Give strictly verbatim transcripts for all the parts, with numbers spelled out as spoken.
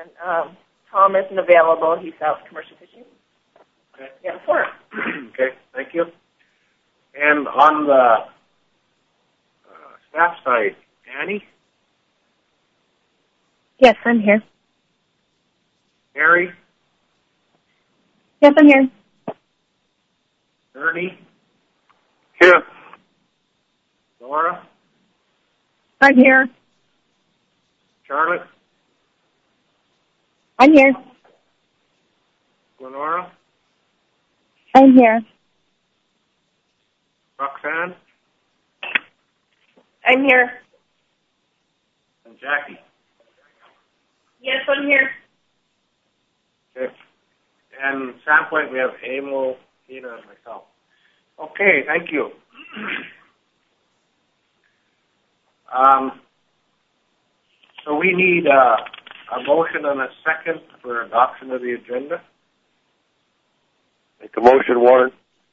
and um, Tom isn't available. He's out commercial fishing. Okay. Yeah, four. Okay, thank you. And on the uh, staff side, Annie, Yes, I'm here. Mary, Yes, I'm here. Ernie, Here. Laura, I'm here. Charlotte, I'm here. Lenora, I'm here. Roxanne, I'm here. and Jackie. Yes, I'm here. Okay. And Sandpoint, we have Emil, Tina, and myself. Okay, thank you. um, so we need uh, a motion and a second for adoption of the agenda. Make a motion, Warren.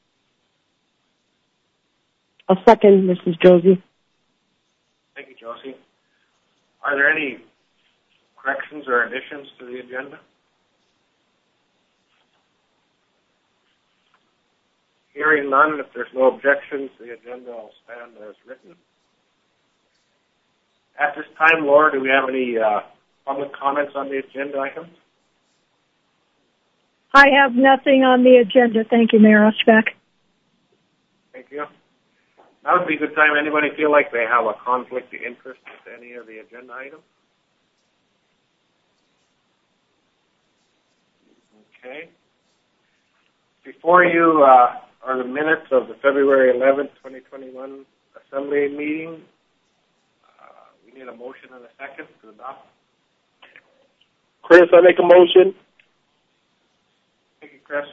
A second, Missus Josie. Thank you, Josie. Are there any corrections or additions to the agenda? Hearing none, if there's no objections, the agenda will stand as written. At this time, Laura, do we have any uh, public comments on the agenda items? I have nothing on the agenda. Thank you, Mayor Oshback. Thank you. Now would be a good time. Anybody feel like they have a conflict of interest with any of the agenda items? Okay. Before you uh, are the minutes of the February eleventh, twenty twenty-one Assembly meeting. Uh, we need a motion and a second to adopt. Chris, I make a motion. Thank you, Chris.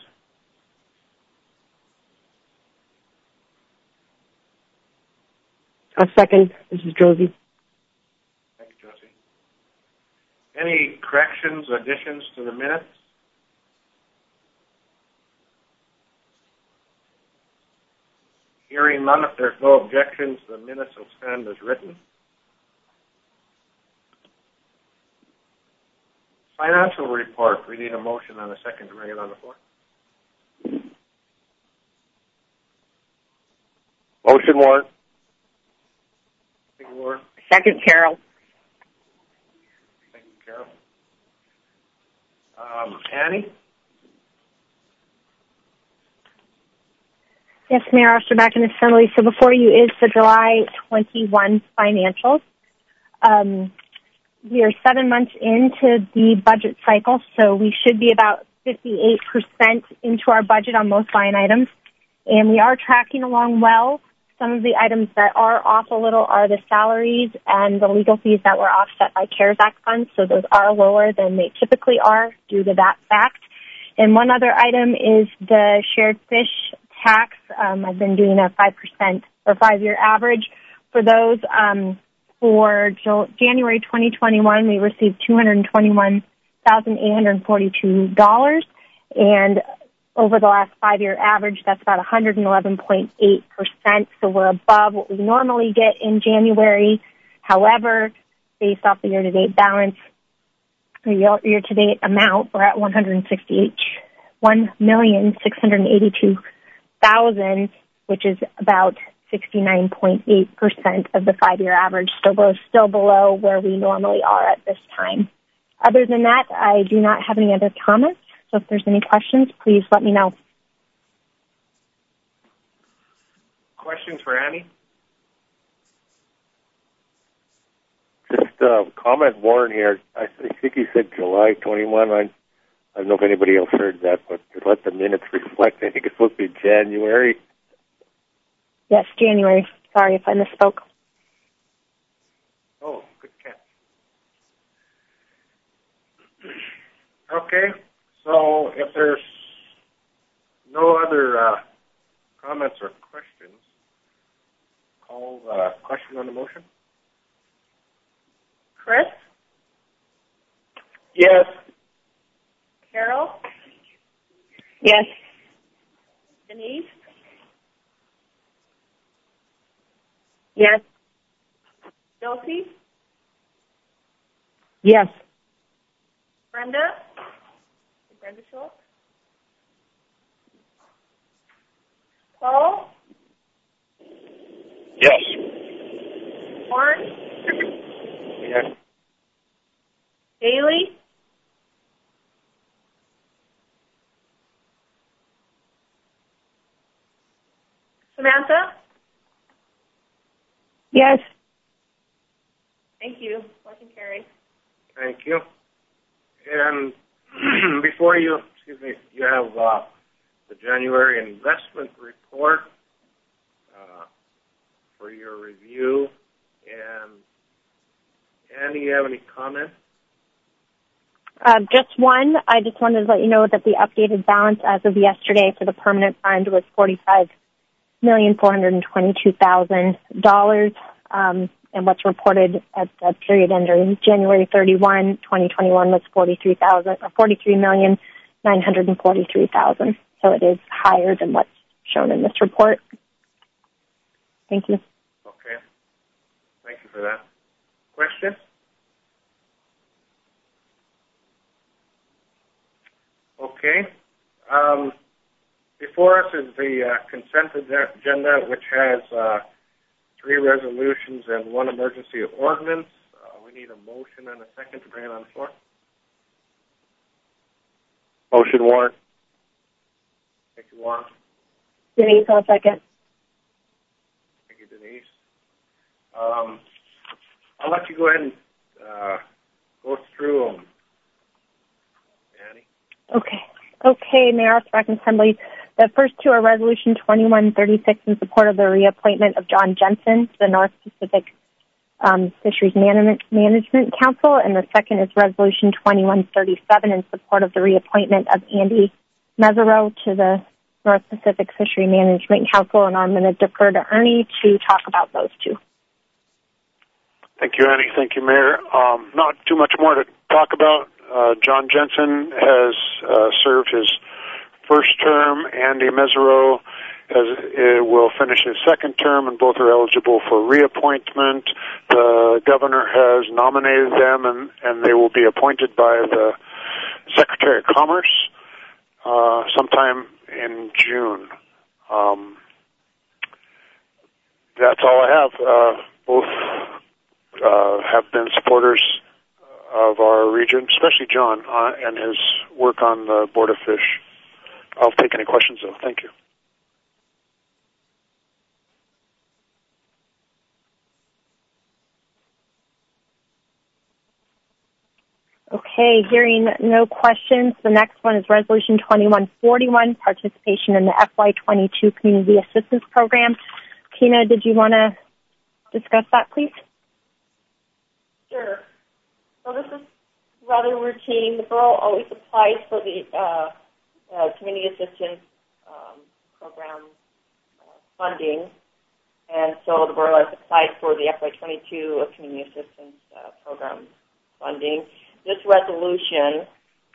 A second, Missus Josie. Thank you, Josie. Any corrections, additions to the minutes? Hearing none, if there's no objections, the minutes will stand as written. Financial report, we need a motion and a second to bring it on the floor. Motion, Warren. Thank you, Laura. Second, Carol. Thank you, Carol. Um, Annie? Yes, Mayor Osterback in Assembly. So before you is the July twenty-one financials. Um, we are seven months into the budget cycle, so we should be about fifty-eight percent into our budget on most line items. And we are tracking along well. Some of the items that are off a little are the salaries and the legal fees that were offset by CARES Act funds, so those are lower than they typically are due to that fact. And one other item is the shared fish tax. Um, I've been doing a five percent or five-year average for those. Um, for January twenty twenty-one, we received two hundred twenty-one thousand eight hundred forty-two dollars, and over the last five-year average, that's about one hundred eleven point eight percent, so we're above what we normally get in January. However, based off the year-to-date balance, the year-to-date amount, we're at one hundred sixty-eight, one million six hundred eighty-two thousand, which is about sixty-nine point eight percent of the five-year average, so we're still below where we normally are at this time. Other than that, I do not have any other comments, so if there's any questions, please let me know. Questions for Annie? Just uh, comment, Warren here. I think he said July twenty-one. I, I don't know if anybody else heard that, but to let the minutes reflect, I think it's supposed to be January. Yes, January. Sorry if I misspoke. Oh, good catch. Okay, so if there's no other uh, comments or questions, call the question on the motion. Chris? Yes. Carol? Yes. Denise? Yes. Josie? Yes. Brenda? Brenda Schultz? Paul? Yes. Warren? Yes. Bailey? Samantha? Yes. Thank you. Motion carries. Thank you. And before you, excuse me, you have uh, the January investment report uh, for your review. And Annie, you have any comments? Uh, just one. I just wanted to let you know that the updated balance as of yesterday for the permanent fund was forty-five million four hundred twenty-two thousand dollars, um, and what's reported at the period ending January thirty-first, twenty twenty-one was forty-three thousand, or forty-three million nine hundred forty-three thousand. So it is higher than what's shown in this report. Thank you. Okay. Thank you for that. Questions? Okay. Um, before us is the uh, consent agenda, which has uh, three resolutions and one emergency ordinance. Uh, we need a motion and a second to bring it on the floor. Motion, Warren. Thank you, Warren. Denise, I'll second. Thank you, Denise. Um, I'll let you go ahead and uh, go through them. Annie? Okay. Okay, Mayor, Second Assembly. The first two are Resolution twenty-one thirty-six in support of the reappointment of John Jensen to the North Pacific um, Fisheries Management, Management Council, and the second is Resolution twenty-one thirty-seven in support of the reappointment of Andy Mesereau to the North Pacific Fishery Management Council, and I'm going to defer to Ernie to talk about those two. Thank you, Annie. Thank you, Mayor. Um, not too much more to talk about. Uh, John Jensen has uh, served his first term. Andy Mesereau has, uh, will finish his second term, and both are eligible for reappointment. The governor has nominated them, and, and they will be appointed by the Secretary of Commerce uh, sometime in June. Um, that's all I have. Uh, both uh, have been supporters of our region, especially John uh, and his work on the Board of Fish. I'll take any questions, though. Thank you. Okay, hearing no questions, the next one is Resolution twenty-one forty-one, participation in the F Y twenty-two Community Assistance Program. Tina, did you want to discuss that, please? Sure. So this is rather routine. The borough always applies for the uh, uh, community assistance um, program uh, funding, and so the borough has applied for the F Y twenty-two community assistance uh, program funding. This resolution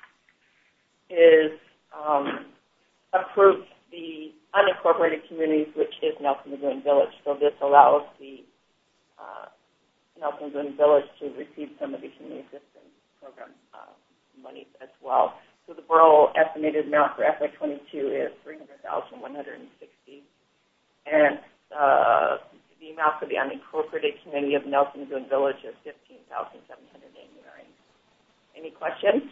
is um, approved the unincorporated communities, which is Nelson Lagoon Village. So this allows the uh, Nelson Lagoon Village to receive some of the community assistance program uh, monies as well. So the borough estimated amount for F Y twenty-two is three hundred thousand one hundred sixty dollars, and uh, the amount for the unincorporated community of Nelson Lagoon Village is fifteen thousand seven hundred eighty-nine dollars. Any questions?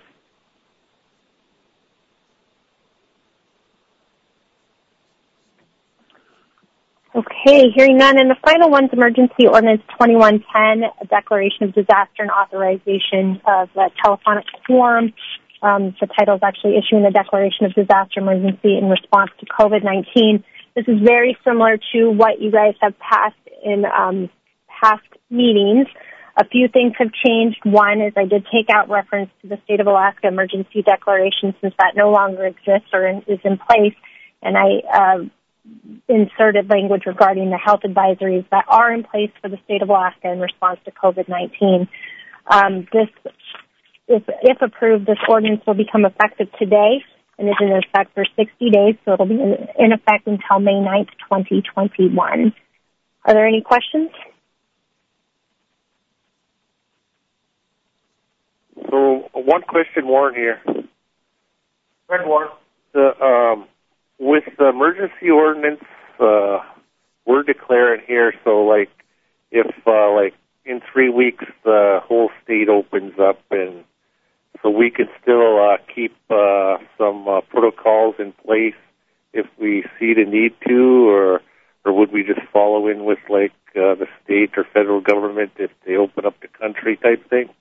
Okay, hearing none. And the final one's Emergency Ordinance twenty-one ten, a declaration of disaster and authorization of a telephonic quorum. Um, the title is actually issuing a declaration of disaster emergency in response to COVID nineteen. This is very similar to what you guys have passed in um, past meetings. A few things have changed. One is I did take out reference to the State of Alaska Emergency Declaration since that no longer exists or in, is in place, and I uh, inserted language regarding the health advisories that are in place for the State of Alaska in response to COVID nineteen. Um, this, if, if approved, this ordinance will become effective today and is in effect for sixty days, so it'll be in, in effect until May ninth, twenty twenty-one. Are there any questions? So one question, Warren here. Red Warren. The, um, with the emergency ordinance, uh, we're declaring here, so like, if, uh, like, in three weeks the whole state opens up, and so we can still uh, keep uh, some uh, protocols in place if we see the need to, or or would we just follow in with like uh, the state or federal government if they open up the country type thing?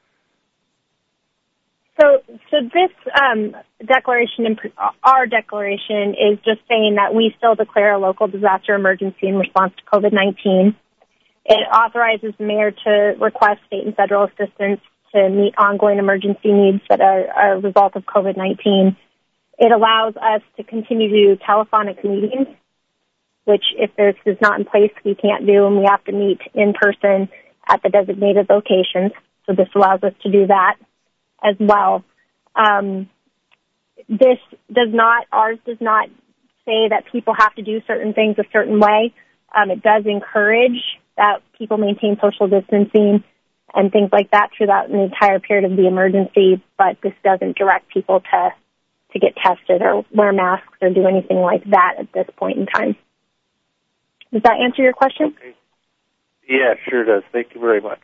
So, so this um, declaration, in, our declaration, is just saying that we still declare a local disaster emergency in response to COVID nineteen. It authorizes the mayor to request state and federal assistance to meet ongoing emergency needs that are a result of COVID nineteen. It allows us to continue to do telephonic meetings, which if this is not in place, we can't do, and we have to meet in person at the designated locations. So this allows us to do that as well. Um, this does not, ours does not say that people have to do certain things a certain way. Um, it does encourage that people maintain social distancing and things like that throughout the entire period of the emergency, but this doesn't direct people to, to get tested or wear masks or do anything like that at this point in time. Does that answer your question? Okay. Yeah, sure does. Thank you very much.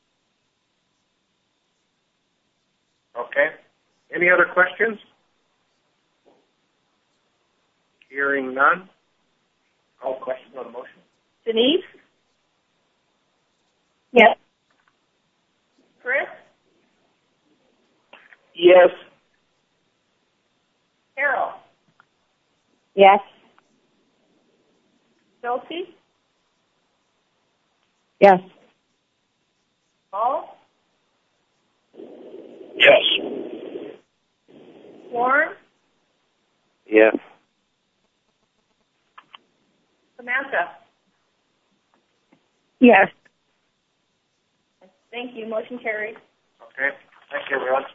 Okay. Any other questions? Hearing none. Call question on the motion. Denise? Yes. Chris? Yes. Carol? Yes. Chelsea? Yes. Paul? Yes. Warren? Yes. Samantha? Yes. Thank you. Motion carries. Okay. Thank you, everyone.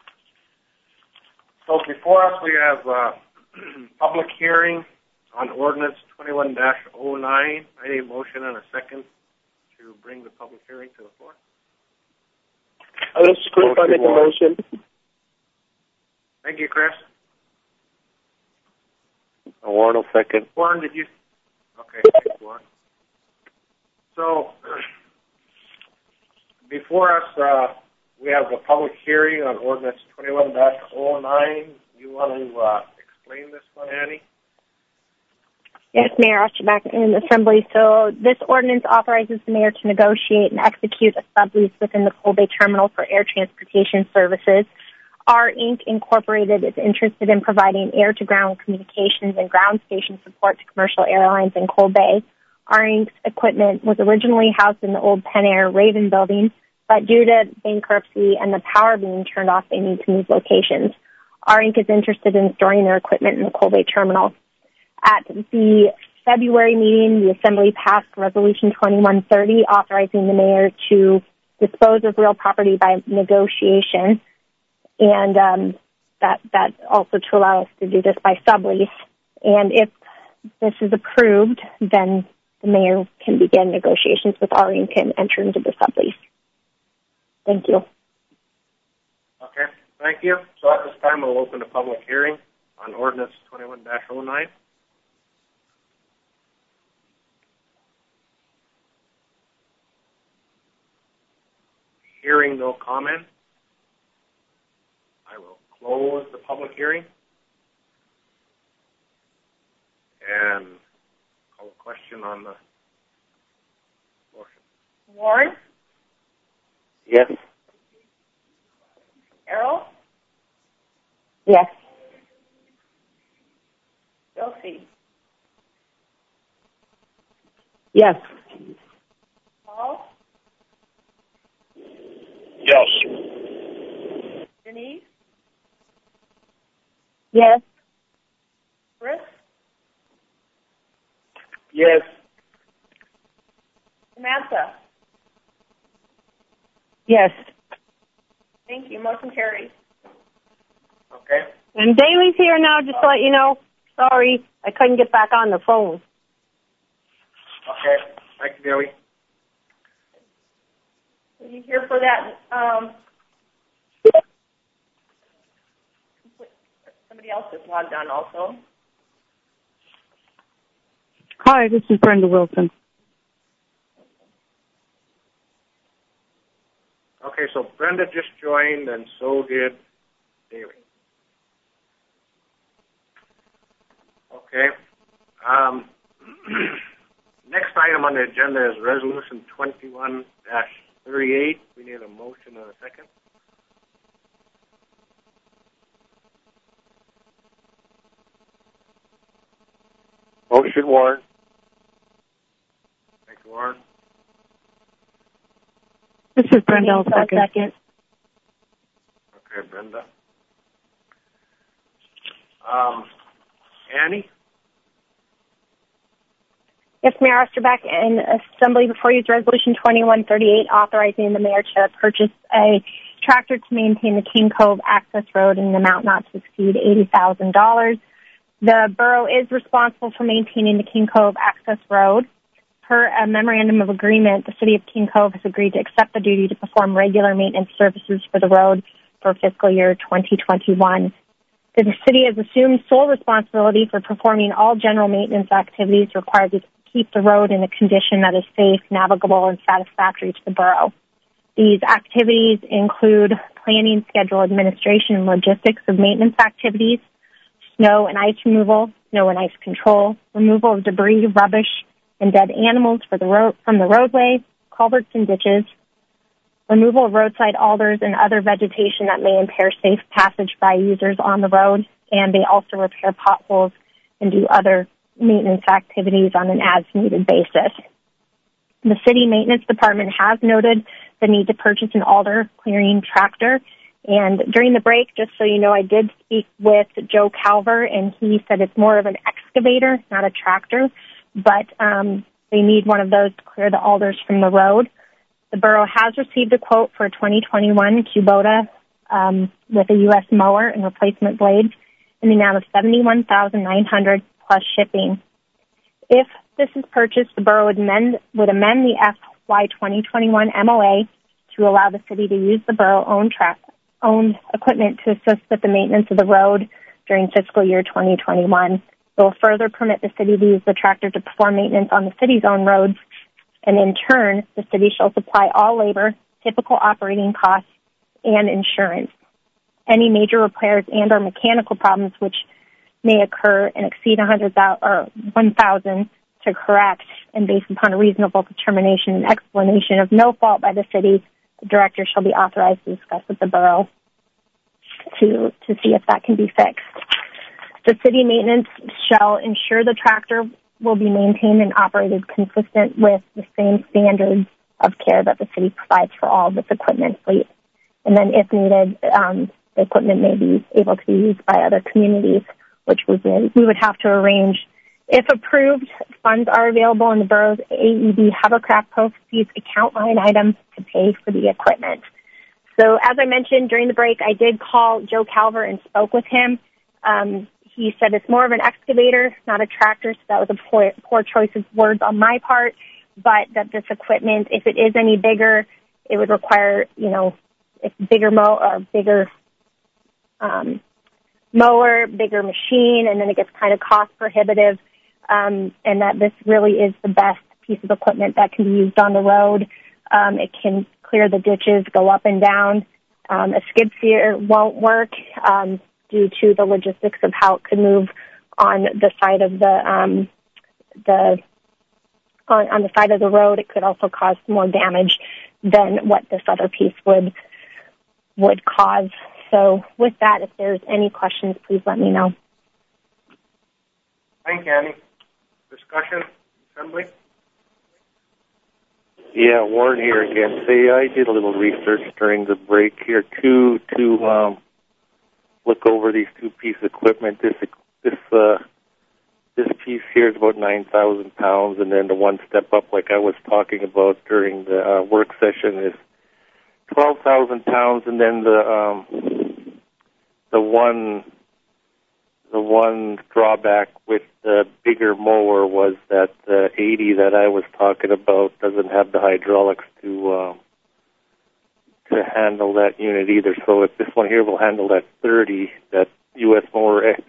So before us, we have uh, public hearing on ordinance twenty-one dash oh nine. I need a motion and a second to bring the public hearing to the floor. Uh, this is Chris. I make a motion. Thank you, Chris. Warren will second. Warren, did you? Okay, thanks, Warren. So before us, uh, we have a public hearing on ordinance twenty-one dash oh nine. You want to uh, explain this one, Annie? Yes, Mayor Osterback in Assembly. So this ordinance authorizes the mayor to negotiate and execute a sublease within the Coal Bay Terminal for air transportation services. R Incorporated. Incorporated is interested in providing air-to-ground communications and ground station support to commercial airlines in Coal Bay. R Incorporated's equipment was originally housed in the old Penn Air Raven building, but due to bankruptcy and the power being turned off, they need to move locations. R Incorporated is interested in storing their equipment in the Coal Bay Terminal. At the February meeting, the Assembly passed Resolution twenty-one thirty, authorizing the mayor to dispose of real property by negotiation, and um, that that also to allow us to do this by sublease. And if this is approved, then the mayor can begin negotiations with R Incorporated and enter into the sublease. Thank you. Okay, thank you. So at this time, we'll open a public hearing on ordinance twenty-one dash oh nine. Hearing no comment, I will close the public hearing and call a question on the motion. Warren? Yes. Carol? Yes. Chelsea? Yes. Paul? Yes. Denise? Yes. Chris? Yes. Samantha? Yes. Thank you. Motion carries. Okay. And Daly's here now, just to let you know. Sorry, I couldn't get back on the phone. Okay. Thank you, Billy. Are you here for that um, somebody else is logged on also. Hi, this is Brenda Wilson. Okay, so Brenda just joined, and so did David. Okay. Um, next item on the agenda is Resolution twenty-one dash thirty-eight. We need a motion and a second. Motion, Warren. Thank you, Warren. This is Brenda. I'll second. second. Okay, Brenda. Um, Annie? Yes, Mayor Osterbeck, and Assembly before you is Resolution twenty-one thirty-eight, authorizing the mayor to purchase a tractor to maintain the King Cove access road in an amount not to exceed eighty thousand dollars. The borough is responsible for maintaining the King Cove access road. Per a memorandum of agreement, the city of King Cove has agreed to accept the duty to perform regular maintenance services for the road for fiscal year twenty twenty-one. The city has assumed sole responsibility for performing all general maintenance activities required to keep the road in a condition that is safe, navigable, and satisfactory to the borough. These activities include planning, schedule, administration, and logistics of maintenance activities, snow and ice removal, snow and ice control, removal of debris, rubbish, and dead animals for the road, from the roadway, culverts and ditches, removal of roadside alders and other vegetation that may impair safe passage by users on the road, and they also repair potholes and do other maintenance activities on an as-needed basis. The city maintenance department has noted the need to purchase an alder clearing tractor, and during the break, just so you know, I did speak with Joe Calver, and he said it's more of an excavator, not a tractor, but um, they need one of those to clear the alders from the road. The borough has received a quote for a twenty twenty-one Kubota um, with a U S mower and replacement blades in the amount of seventy-one thousand nine hundred dollars plus shipping. If this is purchased, the borough would amend, would amend the F Y twenty twenty-one M O A to allow the city to use the borough-owned tra- owned equipment to assist with the maintenance of the road during fiscal year twenty twenty-one. It will further permit the city to use the tractor to perform maintenance on the city's own roads, and in turn, the city shall supply all labor, typical operating costs, and insurance. Any major repairs and or mechanical problems which may occur and exceed one hundred thousand or one thousand to correct, and based upon a reasonable determination and explanation of no fault by the city, the director shall be authorized to discuss with the borough to to see if that can be fixed. The city maintenance shall ensure the tractor will be maintained and operated consistent with the same standards of care that the city provides for all of its equipment fleet. And then if needed, um, the equipment may be able to be used by other communities, which we would, we would have to arrange. If approved, funds are available in the borough's A E D hovercraft proceeds account line item to pay for the equipment. So as I mentioned during the break, I did call Joe Calver and spoke with him. Um, he said it's more of an excavator, not a tractor, so that was a poor, poor choice of words on my part, but that this equipment, if it is any bigger, it would require, you know, a bigger mo or bigger um, mower, bigger machine, and then it gets kind of cost prohibitive, um, and that this really is the best piece of equipment that can be used on the road. Um, it can clear the ditches, go up and down. Um, a skid steer won't work um, due to the logistics of how it could move on the side of the um, the on, on the side of the road. It could also cause more damage than what this other piece would would cause. So with that, if there's any questions, please let me know. Thank you, Annie. Discussion, Assembly? Yeah, Warren here again. Say, I did a little research during the break here, too, to um, look over these two pieces of equipment. This this uh, this piece here is about nine thousand pounds, and then the one step up, like I was talking about during the uh, work session, is twelve thousand pounds, and then the um, the one the one drawback with the bigger mower was that the eighty that I was talking about doesn't have the hydraulics to um, to handle that unit either. So if this one here will handle that thirty, that U S mower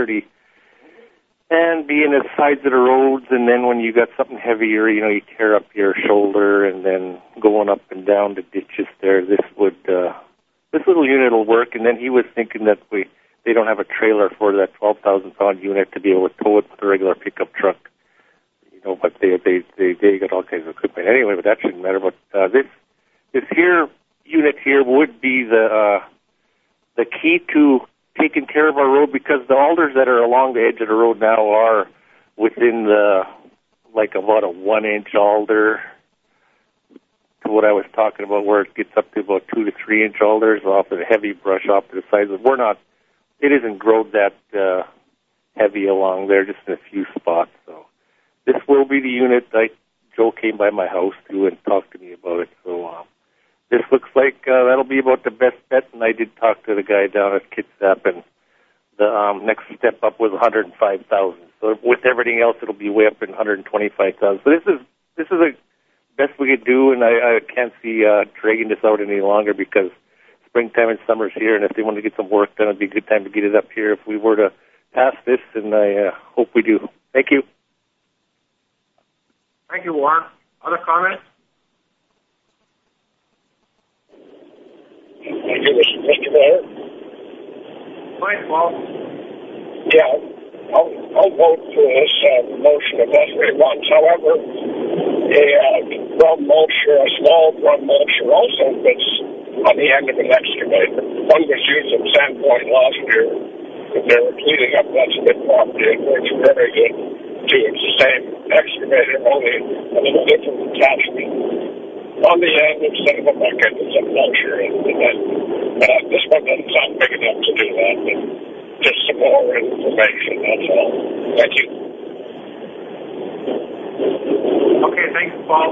sturdy. And being at sides of the roads, and then when you got something heavier, you know, you tear up your shoulder, and then going up and down the ditches there, this would, uh, this little unit will work. And then he was thinking that we, they don't have a trailer for that twelve thousand pound unit to be able to tow it with a regular pickup truck. You know, but they, they, they, they got all kinds of equipment anyway, but that shouldn't matter. But, uh, this, this here unit here would be the, uh, the key to taking care of our road, because the alders that are along the edge of the road now are within the, like about a one inch alder to what I was talking about, where it gets up to about two to three inch alders off of the heavy brush off to the sides. We're not, it isn't growed that uh, heavy along there, just in a few spots. So this will be the unit. I, Joe came by my house too and talked to me about it. So um, this looks like uh, that'll be about the best bet, and I did talk to the guy down at Kitsap, and the um, next step up was one hundred five thousand dollars. So with everything else, it'll be way up in one hundred twenty-five thousand dollars. So this is this is the best we could do, and I, I can't see uh, dragging this out any longer, because springtime and summer's here, and if they want to get some work done, it'd be a good time to get it up here if we were to pass this, and I uh, hope we do. Thank you. Thank you, Warren. Other comments? Thank you, Mister Mayor. Go ahead, Paul. Yeah, I'll, I'll vote for this uh, motion of S A once. However, a uh, drum mulcher, a small drum mulcher also fits on the end of an excavator. One was used at Sandpoint last year. They were cleaning up that spit property. It works very good too. It's the same excavator, only a little different attachment on the end instead of a bucket. It's a mulcher, and, and then uh, this one doesn't sound big enough to do that. But just some more information, that's all. Thank you. Okay, thanks, Paul.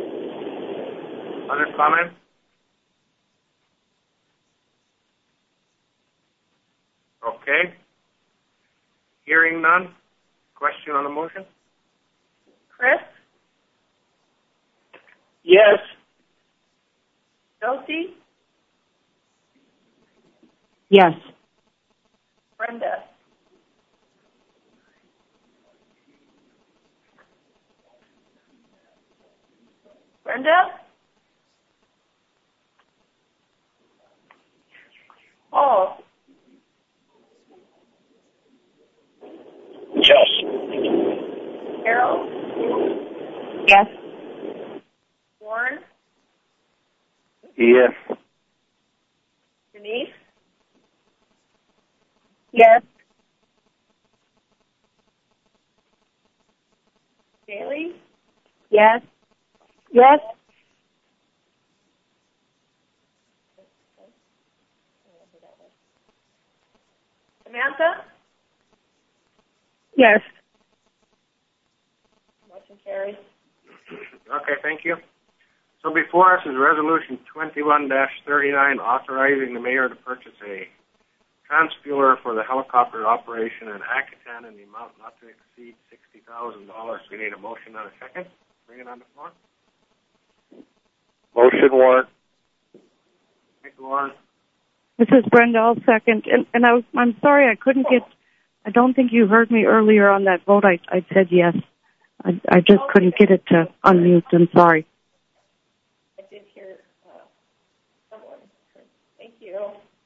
Other comments? Okay. Hearing none. Question on the motion? Chris? Yes. Josie? Yes. Brenda? Brenda? Paul? Yes. Carol? Yes. Warren? Yes. Denise? Yes. Bailey? Yes. Yes. Samantha? Yes. Motion carries. Okay, thank you. So before us is Resolution twenty-one dash thirty-nine, authorizing the mayor to purchase a transfueler for the helicopter operation in Akitan in the amount not to exceed sixty thousand dollars. We need a motion and a second. Bring it on the floor. Motion, Warren. Thank you, Warren. This is Brenda. I'll second. And, and I was, I'm sorry I couldn't get, I don't think you heard me earlier on that vote. I, I said yes. I, I just couldn't get it to unmute. I'm sorry. I did hear uh, someone. Thank you.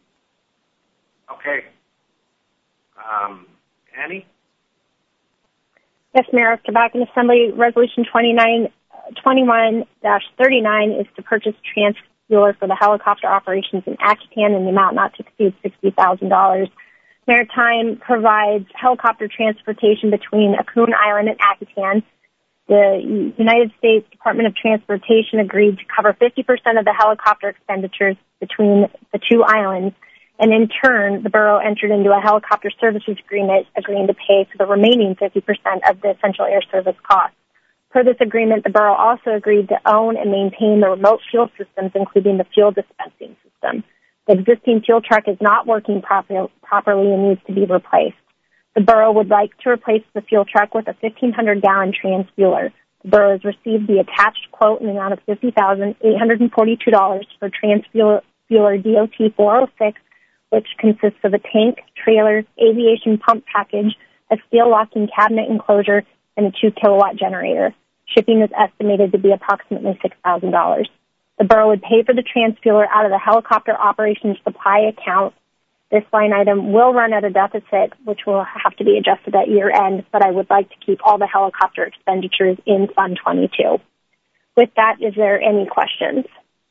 Okay. Um, Annie? Yes, Mayor. Tobacco Assembly Resolution twenty-one dash thirty-nine is to purchase transfueler for the helicopter operations in Akitan in the amount not to exceed sixty thousand dollars. Maritime provides helicopter transportation between Akun Island and Akitan. The United States Department of Transportation agreed to cover fifty percent of the helicopter expenditures between the two islands, and in turn, the borough entered into a helicopter services agreement agreeing to pay for the remaining fifty percent of the essential air service costs. Per this agreement, the borough also agreed to own and maintain the remote fuel systems, including the fuel dispensing system. The existing fuel truck is not working proper, properly and needs to be replaced. The borough would like to replace the fuel truck with a fifteen hundred gallon transfueler. The borough has received the attached quote in the amount of fifty thousand eight hundred forty-two dollars for transfueler D O T four oh six which consists of a tank, trailer, aviation pump package, a steel locking cabinet enclosure, and a two kilowatt generator. Shipping is estimated to be approximately six thousand dollars. The borough would pay for the transfueler out of the helicopter operations supply account. This line item will run at a deficit, which will have to be adjusted at year end, but I would like to keep all the helicopter expenditures in Fund twenty-two. With that, is there any questions?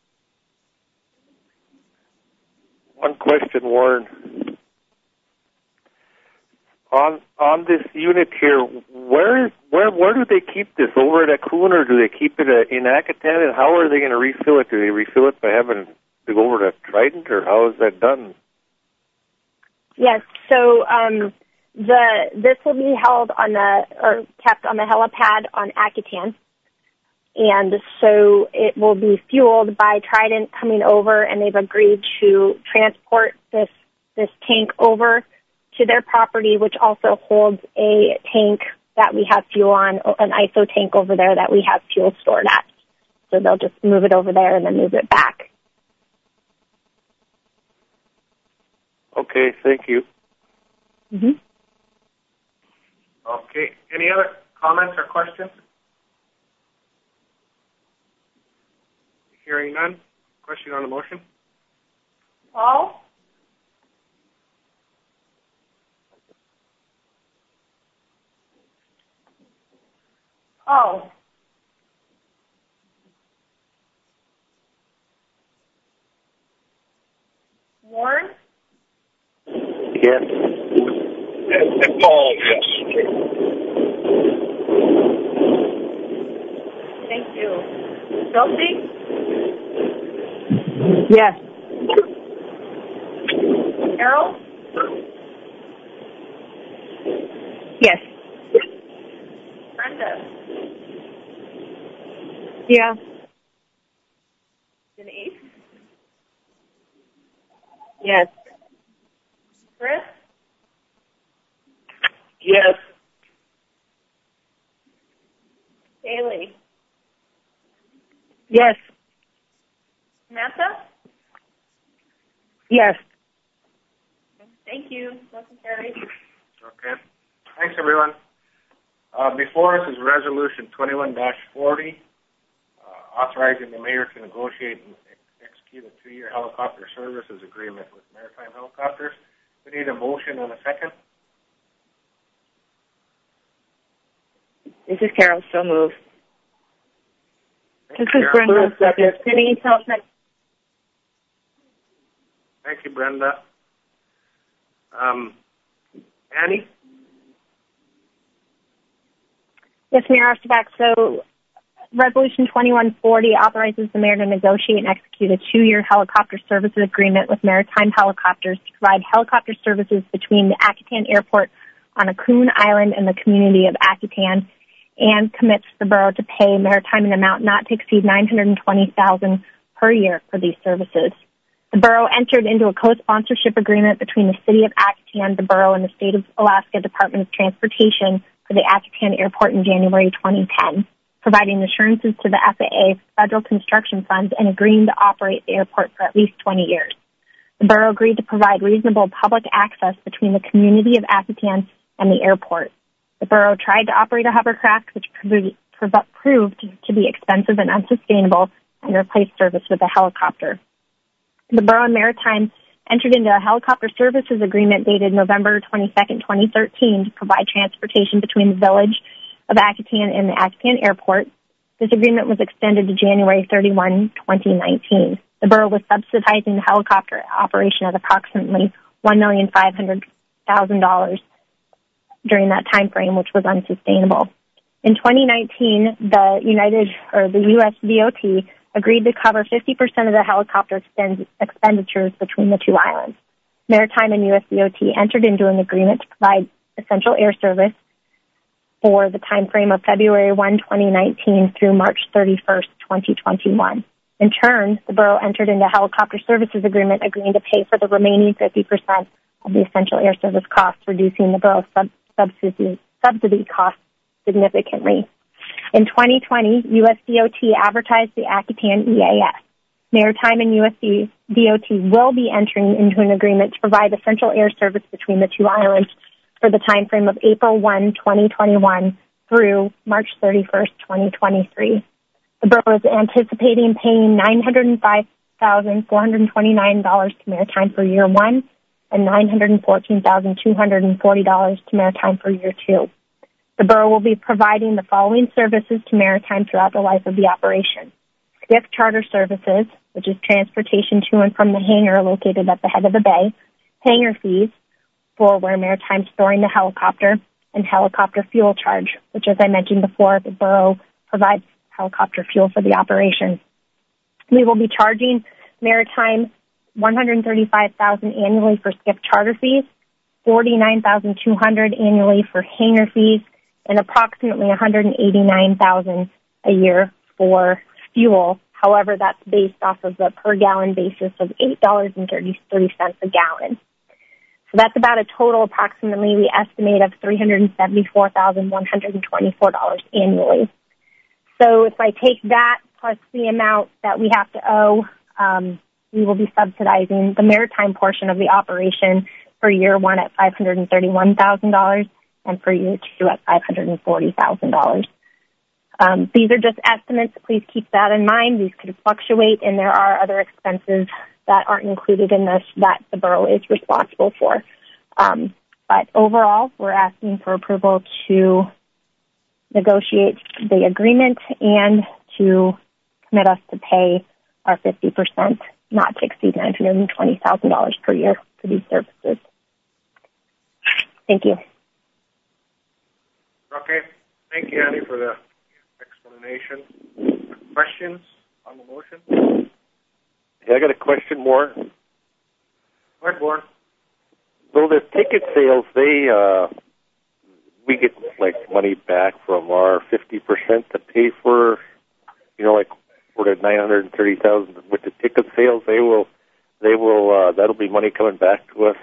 One question, Warren. On on this unit here, where where where do they keep this? Over at Akun, or do they keep it in Akitan? And how are they going to refill it? Do they refill it by having to go over to Trident, or how is that done? Yes, so um, the this will be held on the or kept on the helipad on Akitan, and so it will be fueled by Trident coming over, and they've agreed to transport this this tank over to their property, which also holds a tank that we have fuel on, an I S O tank over there that we have fuel stored at. So they'll just move it over there and then move it back. Okay, thank you. Mm-hmm. Okay. Any other comments or questions? Hearing none. Question on the motion? Paul? Oh. Warren? Yes. And, and Paul, yes. Thank you. Chelsea? Yes. Carol? Yes. Brenda? Yeah. Denise? Yes. Chris? Yes. Haley? Yes. Samantha? Yes. Thank you. Motion carries. Okay. Thanks, everyone. Uh, before us is Resolution twenty-one dash forty, uh, authorizing the mayor to negotiate and ex- execute a two-year helicopter services agreement with Maritime Helicopters. We need a motion and a second. This is Carol. So moved. This is Brenda. Second. Denise Hilton. Thank you, Brenda. Um, Annie? Yes, Mayor Osterbeck. So Resolution twenty-one forty authorizes the mayor to negotiate and execute a two-year helicopter services agreement with Maritime Helicopters to provide helicopter services between the Akitan Airport on Akun Island and the community of Akitan, and commits the borough to pay Maritime an amount not to exceed nine hundred twenty thousand dollars per year for these services. The borough entered into a co-sponsorship agreement between the city of Akitan, the borough, and the state of Alaska Department of Transportation for the Akitan Airport in January twenty ten, providing assurances to the F A A, federal construction funds, and agreeing to operate the airport for at least twenty years. The borough agreed to provide reasonable public access between the community of Akitan and the airport. The borough tried to operate a hovercraft, which proved, proved to be expensive and unsustainable, and replaced service with a helicopter. The borough and Maritime entered into a helicopter services agreement dated November twenty-second, twenty thirteen, to provide transportation between the village of Akitan and the Akitan Airport. This agreement was extended to January thirty-first, twenty nineteen. The borough was subsidizing the helicopter operation at approximately one million five hundred thousand dollars during that time frame, which was unsustainable. In twenty nineteen, the United or the U S D O T agreed to cover fifty percent of the helicopter expend- expenditures between the two islands. Maritime and U S D O T entered into an agreement to provide essential air service for the time frame of February first, twenty nineteen through March thirty-first, twenty twenty-one. In turn, the borough entered into a helicopter services agreement agreeing to pay for the remaining fifty percent of the essential air service costs, reducing the borough's sub- subsidy, subsidy costs significantly. In twenty twenty, U S D O T advertised the Akitan E A S. Maritime and U S D O T will be entering into an agreement to provide essential air service between the two islands for the time frame of April first, twenty twenty-one through March thirty-first, twenty twenty-three. The borough is anticipating paying nine hundred five thousand four hundred twenty-nine dollars to Maritime for year one and nine hundred fourteen thousand two hundred forty dollars to Maritime for year two. The borough will be providing the following services to Maritime throughout the life of the operation. Skiff charter services, which is transportation to and from the hangar located at the head of the bay, hangar fees for where Maritime storing the helicopter, and helicopter fuel charge, which, as I mentioned before, the borough provides helicopter fuel for the operation. We will be charging Maritime one hundred thirty-five thousand dollars annually for skiff charter fees, forty-nine thousand two hundred dollars annually for hangar fees, and approximately one hundred eighty-nine thousand dollars a year for fuel. However, that's based off of the per gallon basis of eight dollars and thirty cents a gallon. So that's about a total approximately, we estimate, of three hundred seventy-four thousand one hundred twenty-four dollars annually. So if I take that plus the amount that we have to owe, um, we will be subsidizing the Maritime portion of the operation for year one at five hundred thirty-one thousand dollars and for year two at five hundred forty thousand dollars. Um, these are just estimates. Please keep that in mind. These could fluctuate, and there are other expenses that aren't included in this that the borough is responsible for. Um, but overall, we're asking for approval to negotiate the agreement and to commit us to pay our fifty percent, not to exceed nine hundred twenty thousand dollars per year for these services. Thank you. Okay. Thank you, Annie, for the explanation. Questions on the motion? Yeah, I got a question more. Go ahead, Warren. So the ticket sales, they, uh, we get like money back from our fifty percent to pay for, you know, like for the nine hundred thirty thousand with the ticket sales, they will, they will, uh, that'll be money coming back to us.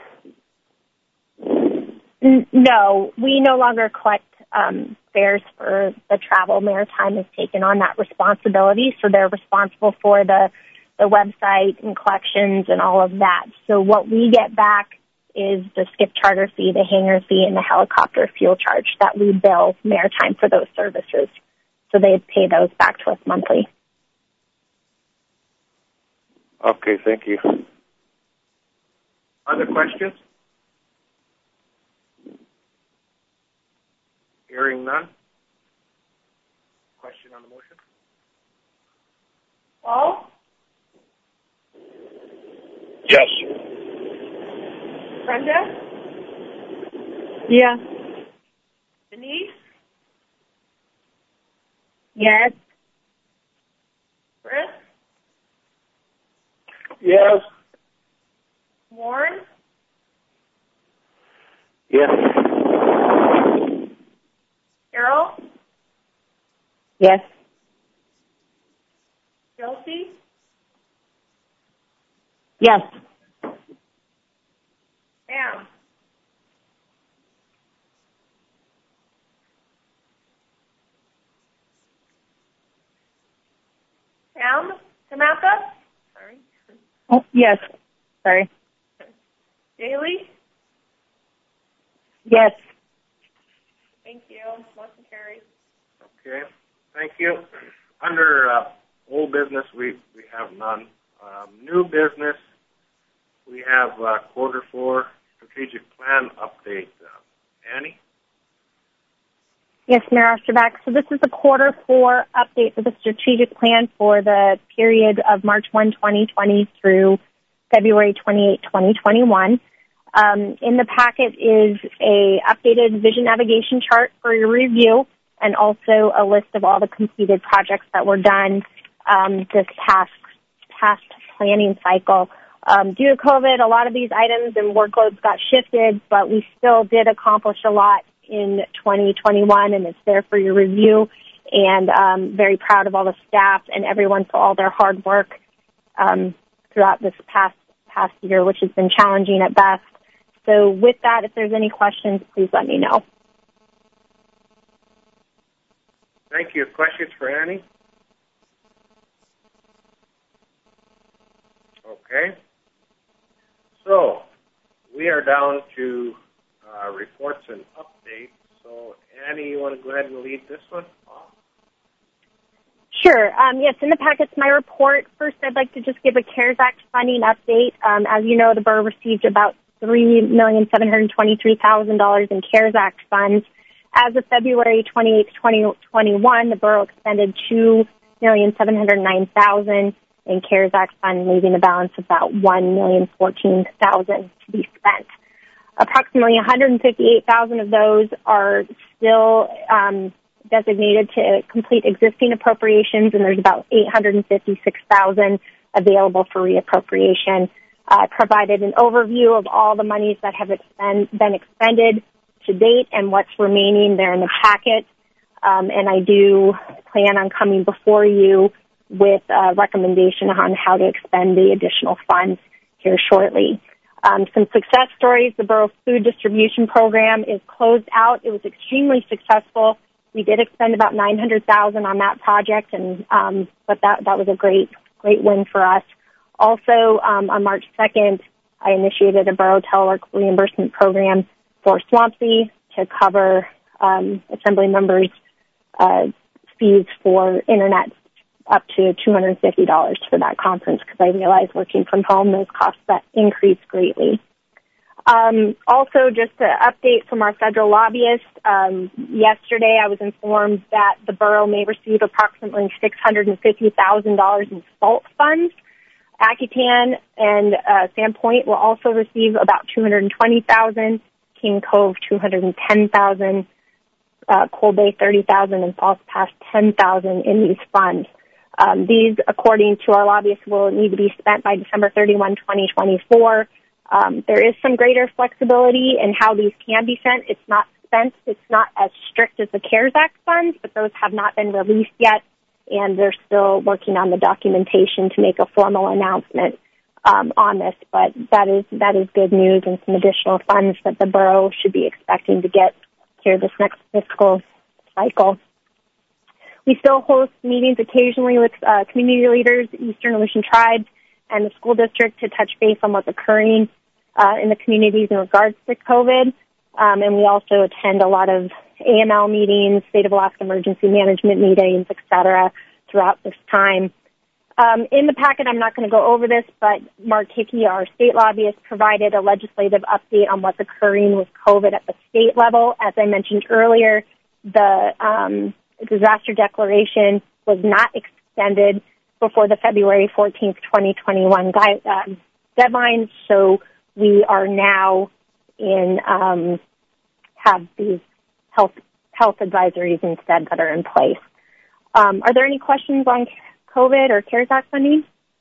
No, we no longer collect um, fares for the travel. Maritime has taken on that responsibility, so they're responsible for the, the website and collections and all of that. So what we get back is the skiff charter fee, the hangar fee, and the helicopter fuel charge that we bill Maritime for those services. So they pay those back to us monthly. Okay, thank you. Other questions? Hearing none. Question on the motion? Paul? Yes. Brenda? Yes. Denise? Yes. Chris? Yes. Warren? Yes. Carol? Yes. Chelsea? Yes. Pam? Pam? Samantha? Sorry. Oh, yes. Sorry. Daly? Yes. Thank you. Motion carries. Okay. Thank you. Under uh, old business, we, we have none. Um, new business, we have uh, quarter four strategic plan update. Uh, Annie? Yes, Mayor Osterbeck. So this is the quarter four update for the strategic plan for the period of March first, twenty twenty through February twenty-eighth, twenty twenty-one. Um, in the packet is a updated vision navigation chart for your review and also a list of all the completed projects that were done um, this past past planning cycle. Um, due to COVID, a lot of these items and workloads got shifted, but we still did accomplish a lot in twenty twenty-one, and it's there for your review. And um, very proud of all the staff and everyone for all their hard work um, throughout this past past year, which has been challenging at best. So with that, if there's any questions, please let me know. Thank you. Questions for Annie? Okay. So we are down to uh, reports and updates. So Annie, you want to go ahead and lead this one off? Sure. Um, yes, in the packet's my report. First, I'd like to just give a CARES Act funding update. Um, as you know, the borough received about three million seven hundred twenty-three thousand dollars in CARES Act funds. As of February twenty-eighth, twenty twenty-one, the borough expended two million seven hundred nine thousand dollars in CARES Act funds, leaving a balance of about one million fourteen thousand dollars to be spent. Approximately one hundred fifty-eight thousand dollars of those are still um, designated to complete existing appropriations, and there's about eight hundred fifty-six thousand dollars available for reappropriation. I uh, provided an overview of all the monies that have expend, been expended to date and what's remaining there in the packet. Um, and I do plan on coming before you with a recommendation on how to expend the additional funds here shortly. Um, some success stories. The borough food distribution program is closed out. It was extremely successful. We did expend about nine hundred thousand dollars on that project, and um, but that that was a great great win for us. Also, um, on March second, I initiated a borough telework reimbursement program for Swampscott to cover um, assembly members' uh, fees for internet up to two hundred fifty dollars for that conference, because I realized working from home, those costs that increased greatly. Um, also, just an update from our federal lobbyist. Um, yesterday, I was informed that the borough may receive approximately six hundred fifty thousand dollars in SALT funds. Accutan and uh, Sandpoint will also receive about two hundred twenty thousand dollars, King Cove two hundred ten thousand dollars, uh, Coal Bay thirty thousand dollars, and Falls Pass ten thousand dollars in these funds. Um, these, according to our lobbyists, will need to be spent by December thirty-first, twenty twenty-four. Um, there is some greater flexibility in how these can be sent. It's not spent. It's not as strict as the CARES Act funds, but those have not been released yet, and they're still working on the documentation to make a formal announcement um, on this. But that is that is good news, and some additional funds that the borough should be expecting to get here this next fiscal cycle. We still host meetings occasionally with uh, community leaders, Eastern Aleutian tribes, and the school district to touch base on what's occurring uh, in the communities in regards to COVID. Um, and we also attend a lot of A M L meetings, State of Alaska Emergency Management meetings, et cetera, throughout this time. Um, in the packet, I'm not going to go over this, but Mark Hickey, our state lobbyist, provided a legislative update on what's occurring with COVID at the state level. As I mentioned earlier, the um, disaster declaration was not extended before the February fourteenth, twenty twenty-one guide, uh, deadline, so we are now in um, have these health health advisories instead that are in place. Um, are there any questions on COVID or CARES Act funding?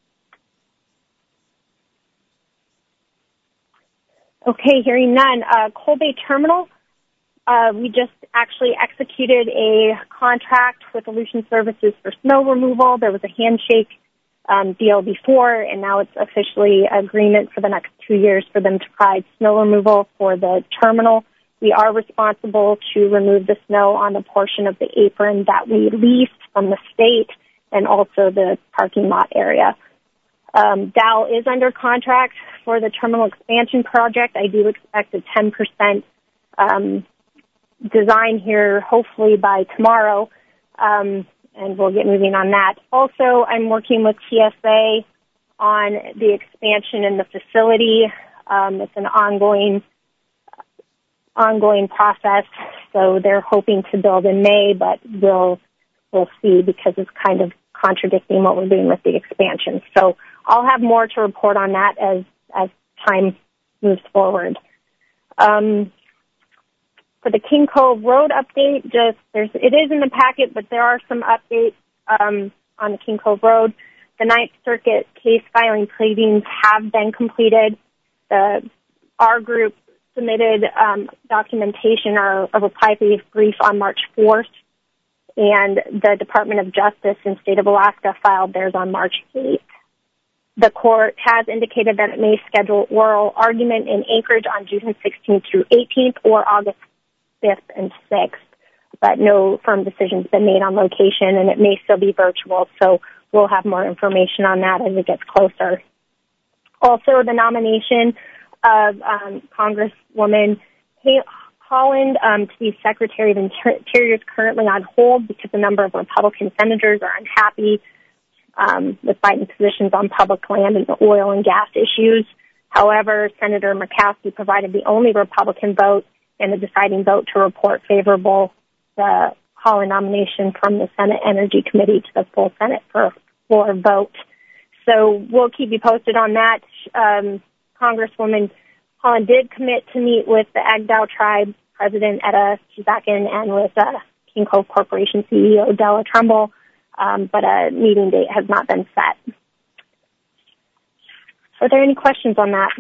Okay, hearing none. Uh, Coal Bay Terminal, uh, we just actually executed a contract with Aleutian Services for snow removal. There was a handshake um, deal before, and now it's officially an agreement for the next two years for them to provide snow removal for the terminal. We are responsible to remove the snow on the portion of the apron that we leased from the state and also the parking lot area. Um, Dow is under contract for the terminal expansion project. I do expect a ten percent um, design here, hopefully by tomorrow, um, and we'll get moving on that. Also, I'm working with T S A on the expansion in the facility. Um, it's an ongoing ongoing process, so they're hoping to build in May, but we'll we'll see because it's kind of contradicting what we're doing with the expansion. So I'll have more to report on that as as time moves forward. Um, for the King Cove Road update, just there's it is in the packet, but there are some updates um, on the King Cove Road. The Ninth Circuit case filing pleadings have been completed. The our group submitted um, documentation or a reply brief on March fourth, and the Department of Justice in State of Alaska filed theirs on March eighth. The court has indicated that it may schedule oral argument in Anchorage on June sixteenth through eighteenth or August fifth and sixth, but no firm decision's been made on location, and it may still be virtual, so we'll have more information on that as it gets closer. Also, the nomination of um, Congresswoman Hay- Holland um, to be Secretary of Interior is currently on hold because a number of Republican senators are unhappy um, with Biden's positions on public land and the oil and gas issues. However, Senator Murkowski provided the only Republican vote and the deciding vote to report favorable the Holland nomination from the Senate Energy Committee to the full Senate for floor vote. So we'll keep you posted on that. Um, Congresswoman Holland did commit to meet with the Agdau tribe president Etta Chizakin and with uh, King Cove Corporation C E O Della Trumbull, um, but a meeting date has not been set. Are there any questions on that?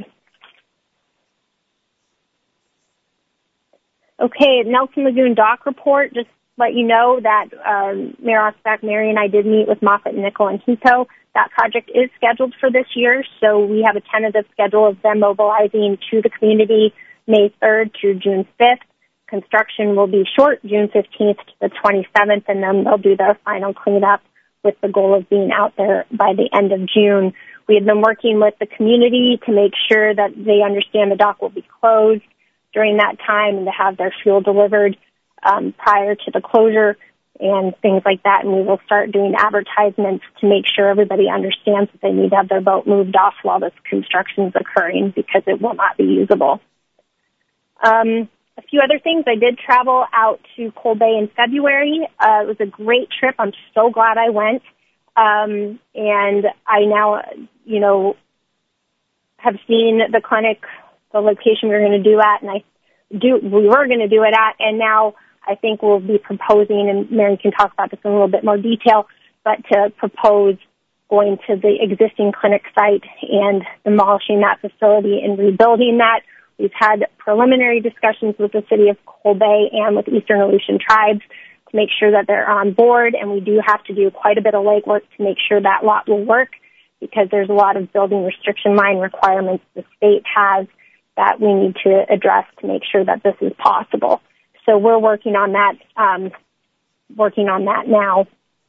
Okay, Nelson Lagoon Dock report. Just let you know that um, Mayor Osbach, Mary, and I did meet with Moffett, Nickel, and Hiko. That project is scheduled for this year, so we have a tentative schedule of them mobilizing to the community May third through June fifth. Construction will be short, June fifteenth to the twenty-seventh, and then they'll do their final cleanup with the goal of being out there by the end of June. We have been working with the community to make sure that they understand the dock will be closed during that time and to have their fuel delivered um, prior to the closure and things like that. And we will start doing advertisements to make sure everybody understands that they need to have their boat moved off while this construction is occurring because it will not be usable. Um, a few other things. I did travel out to Coal Bay in February. Uh, it was a great trip. I'm so glad I went. Um, and I now, you know, have seen the clinic, the location we were going to do at, and I do, we were going to do it at, and now I think we'll be proposing, and Mary can talk about this in a little bit more detail, but to propose going to the existing clinic site and demolishing that facility and rebuilding that. We've had preliminary discussions with the city of Coal Bay and with Eastern Aleutian tribes to make sure that they're on board, and we do have to do quite a bit of legwork to make sure that lot will work because there's a lot of building restriction line requirements the state has that we need to address to make sure that this is possible. So we're working on that, um, working on that now.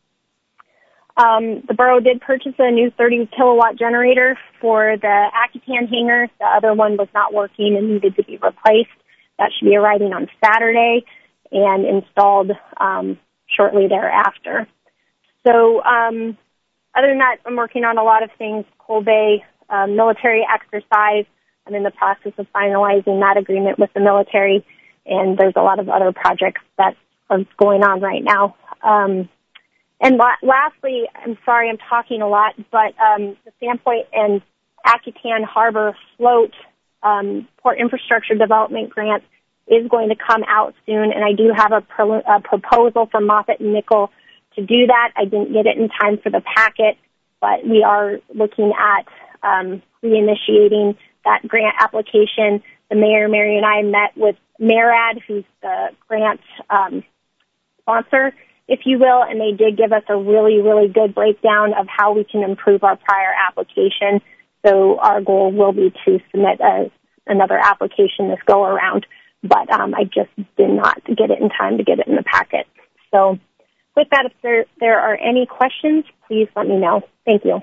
Um, the borough did purchase a new thirty kilowatt generator for the Akutan hangar. The other one was not working and needed to be replaced. That should be arriving on Saturday and installed um, shortly thereafter. So um, other than that, I'm working on a lot of things. Coal Bay uh, military exercise. I'm in the process of finalizing that agreement with the military, and there's a lot of other projects that are going on right now. Um, and la- lastly, I'm sorry I'm talking a lot, but um, the Sandpoint and Akutan Harbor Float um, Port Infrastructure Development Grant is going to come out soon, and I do have a, pro- a proposal from Moffett and Nickel to do that. I didn't get it in time for the packet, but we are looking at um, reinitiating that grant application. The mayor, Mary, and I met with MARAD, who's the grant um, sponsor, if you will, and they did give us a really, really good breakdown of how we can improve our prior application. So our goal will be to submit a, another application this go around, but um, I just did not get it in time to get it in the packet. So with that, if there, there are any questions, please let me know. Thank you.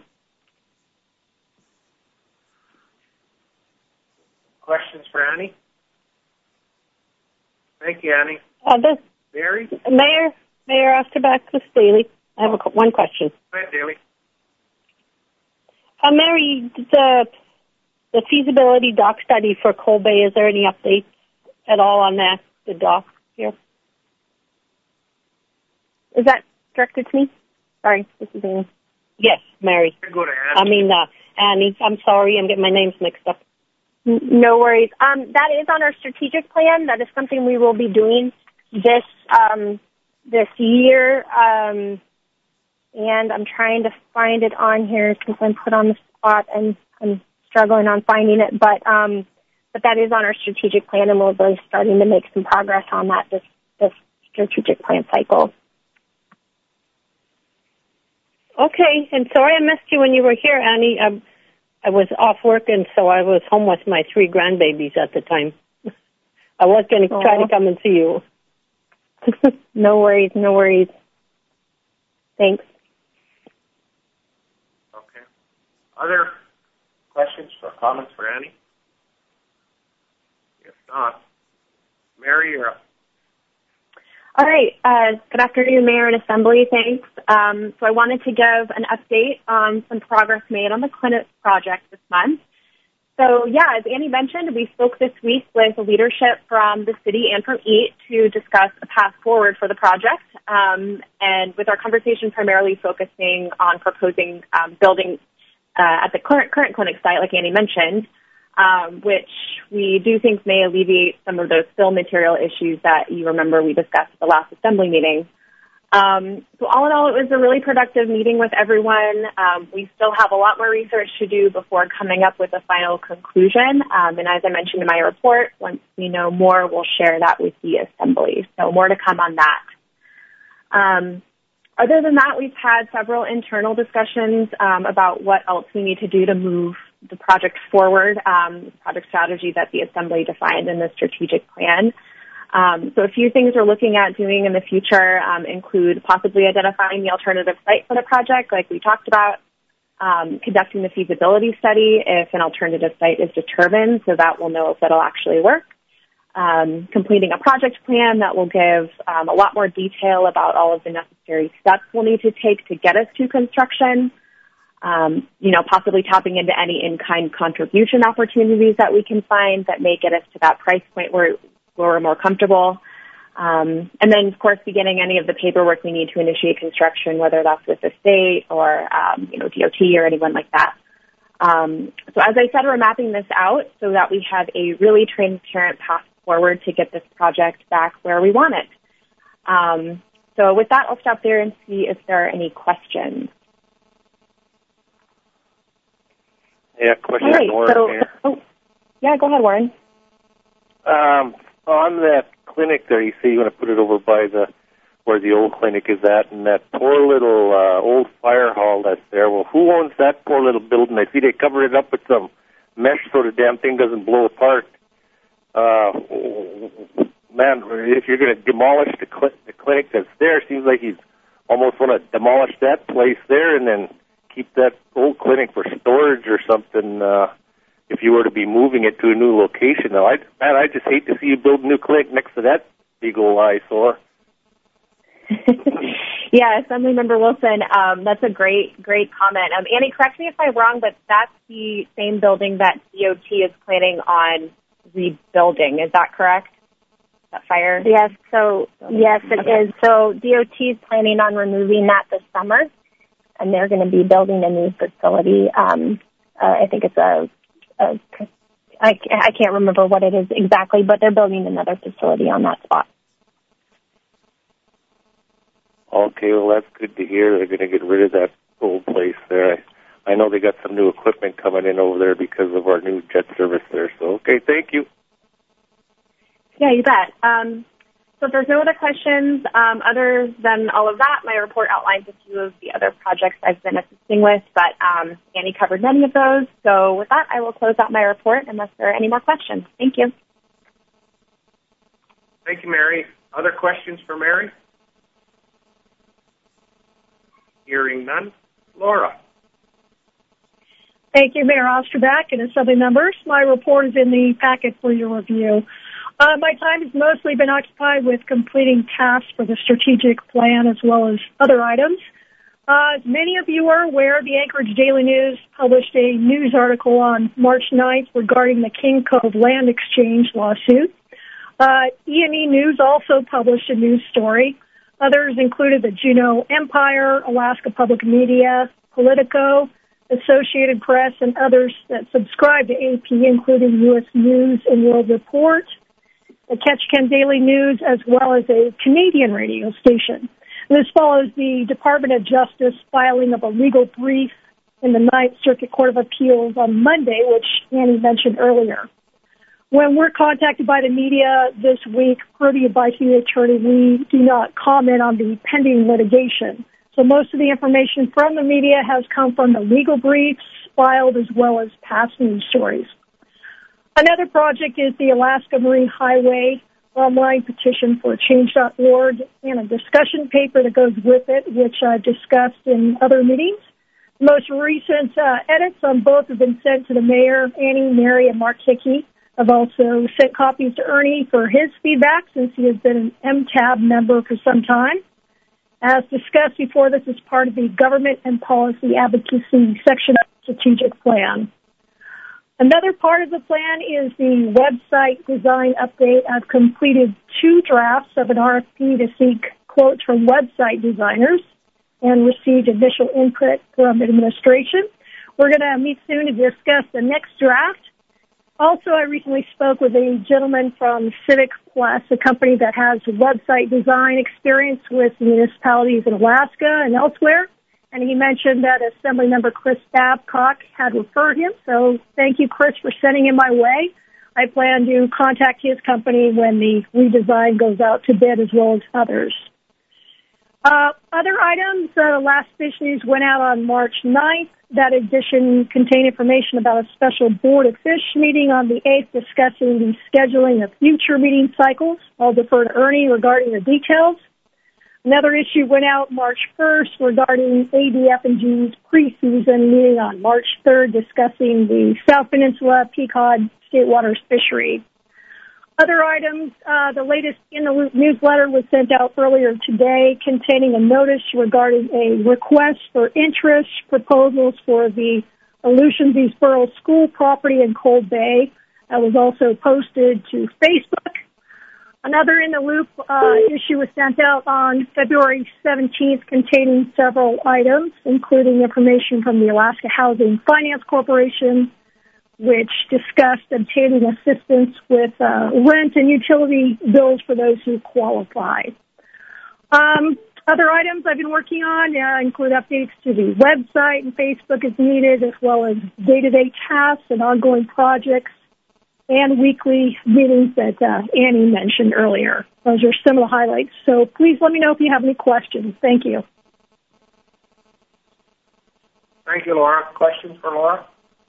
Questions for Annie? Thank you, Annie. Uh, this, Mary? Mayor, Mayor Osterbach, this is Daly. I have a, one question. Go ahead, Daly. Uh, Mary, the, the feasibility dock study for Coal Bay, is there any updates at all on that, the dock here? Is that directed to me? Sorry, this is Annie. Yes, Mary. Go to Annie. I mean, uh, Annie. I'm sorry, I'm getting my names mixed up. No worries. Um, that is on our strategic plan. That is something we will be doing this um, this year. Um, and I'm trying to find it on here since I'm put on the spot and I'm struggling on finding it. But um, but that is on our strategic plan, and we're really starting to make some progress on that this this strategic plan cycle. Okay, and sorry I missed you when you were here, Annie. Um, I was off work, and so I was home with my three grandbabies at the time. I was going to try to come and see you. No worries, no worries. Thanks. Okay. Other questions or comments for Annie? If not, Mary, you're up. All right. Uh, good afternoon, Mayor and Assembly. Thanks. Um, so I wanted to give an update on some progress made on the clinic project this month. So, yeah, as Annie mentioned, we spoke this week with leadership from the city and from E A T to discuss a path forward for the project, um, and with our conversation primarily focusing on proposing um, building uh, at the current, current clinic site, like Annie mentioned, um, which we do think may alleviate some of those fill material issues that you remember we discussed at the last Assembly meeting. Um, so all in all, it was a really productive meeting with everyone. Um, we still have a lot more research to do before coming up with a final conclusion. Um, and as I mentioned in my report, once we know more, we'll share that with the Assembly. So more to come on that. Um, other than that, we've had several internal discussions um, about what else we need to do to move the project forward, um, the project strategy that the Assembly defined in the strategic plan. Um, so a few things we're looking at doing in the future um, include possibly identifying the alternative site for the project, like we talked about, um, conducting the feasibility study if an alternative site is determined, so that we'll know if it'll actually work, um, completing a project plan that will give um, a lot more detail about all of the necessary steps we'll need to take to get us to construction, um, you know, possibly tapping into any in-kind contribution opportunities that we can find that may get us to that price point where where we're more comfortable. Um, and then, of course, beginning any of the paperwork we need to initiate construction, whether that's with the state or, um, you know, D O T or anyone like that. Um, so as I said, we're mapping this out so that we have a really transparent path forward to get this project back where we want it. Um, so with that, I'll stop there and see if there are any questions. Yeah, question right, Warren so, here. Oh, yeah, go ahead, Warren. Um, on that clinic there, you say you want to put it over by the where the old clinic is at, and that poor little uh, old fire hall that's there. Well, who owns that poor little building? I see they covered it up with some mesh so the damn thing doesn't blow apart. Uh, man, if you're going to demolish the, cl- the clinic that's there, it seems like you almost want to demolish that place there and then keep that old clinic for storage or something. Uh, if you were to be moving it to a new location. Now, I, man, I just hate to see you build a new clinic next to that big old eyesore. Yeah, Assemblymember Wilson, um, that's a great, great comment. Um, Annie, correct me if I'm wrong, but that's the same building that D O T is planning on rebuilding. Is that correct? That fire? Yes, so, yes, it okay. is. So D O T is planning on removing that this summer, and they're going to be building a new facility. Um, uh, I think it's a Uh, I, I can't remember what it is exactly, but they're building another facility on that spot. Okay, well, that's good to hear. They're going to get rid of that old place there. I, I know they got some new equipment coming in over there because of our new jet service there. So, okay, thank you. Yeah, you bet. Um, so if there's no other questions, um, other than all of that, my report outlines a few of the other projects I've been assisting with, but um, Annie covered many of those. So with that, I will close out my report unless there are any more questions. Thank you. Thank you, Mary. Other questions for Mary? Hearing none. Laura. Thank you, Mayor Osterbeck and Assembly members. My report is in the packet for your review. Uh, my time has mostly been occupied with completing tasks for the strategic plan as well as other items. Uh, as many of you are aware, the Anchorage Daily News published a news article on March ninth regarding the King Cove Land Exchange lawsuit. Uh, E and E News also published a news story. Others included the Juneau Empire, Alaska Public Media, Politico, Associated Press, and others that subscribe to A P, including U S News and World Report, the Ketchikan Daily News, as well as a Canadian radio station. And this follows the Department of Justice filing of a legal brief in the Ninth Circuit Court of Appeals on Monday, which Annie mentioned earlier. When we're contacted by the media this week, per the advice of the attorney, we do not comment on the pending litigation. So most of the information from the media has come from the legal briefs filed as well as past news stories. Another project is the Alaska Marine Highway online petition for change dot org and a discussion paper that goes with it, which I've discussed in other meetings. Most recent uh, edits on both have been sent to the mayor, Annie, Mary, and Mark Hickey. I've also sent copies to Ernie for his feedback since he has been an M T A B member for some time. As discussed before, this is part of the Government and Policy Advocacy section of the strategic plan. Another part of the plan is the website design update. I've completed two drafts of an R F P to seek quotes from website designers and received initial input from administration. We're going to meet soon to discuss the next draft. Also, I recently spoke with a gentleman from Civic Plus, a company that has website design experience with municipalities in Alaska and elsewhere. And he mentioned that Assemblymember Chris Babcock had referred him. So thank you, Chris, for sending him my way. I plan to contact his company when the redesign goes out to bid, as well as others. Uh, other items, uh, the last Fish News went out on March ninth. That edition contained information about a special Board of Fish meeting on the eighth discussing the scheduling of future meeting cycles. I'll defer to Ernie regarding the details. Another issue went out March first regarding A D F and G's preseason meeting on March third discussing the South Peninsula Pequod State Waters fishery. Other items, uh, the latest In the Loop newsletter was sent out earlier today containing a notice regarding a request for interest proposals for the Aleutians East Borough School property in Cold Bay. That was also posted to Facebook. Another In the Loop uh, issue was sent out on February seventeenth containing several items, including information from the Alaska Housing Finance Corporation, which discussed obtaining assistance with uh, rent and utility bills for those who qualify. Um, other items I've been working on uh, include updates to the website and Facebook as needed, as well as day-to-day tasks and ongoing projects and weekly meetings that uh, Annie mentioned earlier. Those are some of the highlights. So please let me know if you have any questions. Thank you. Thank you, Laura. Questions for Laura?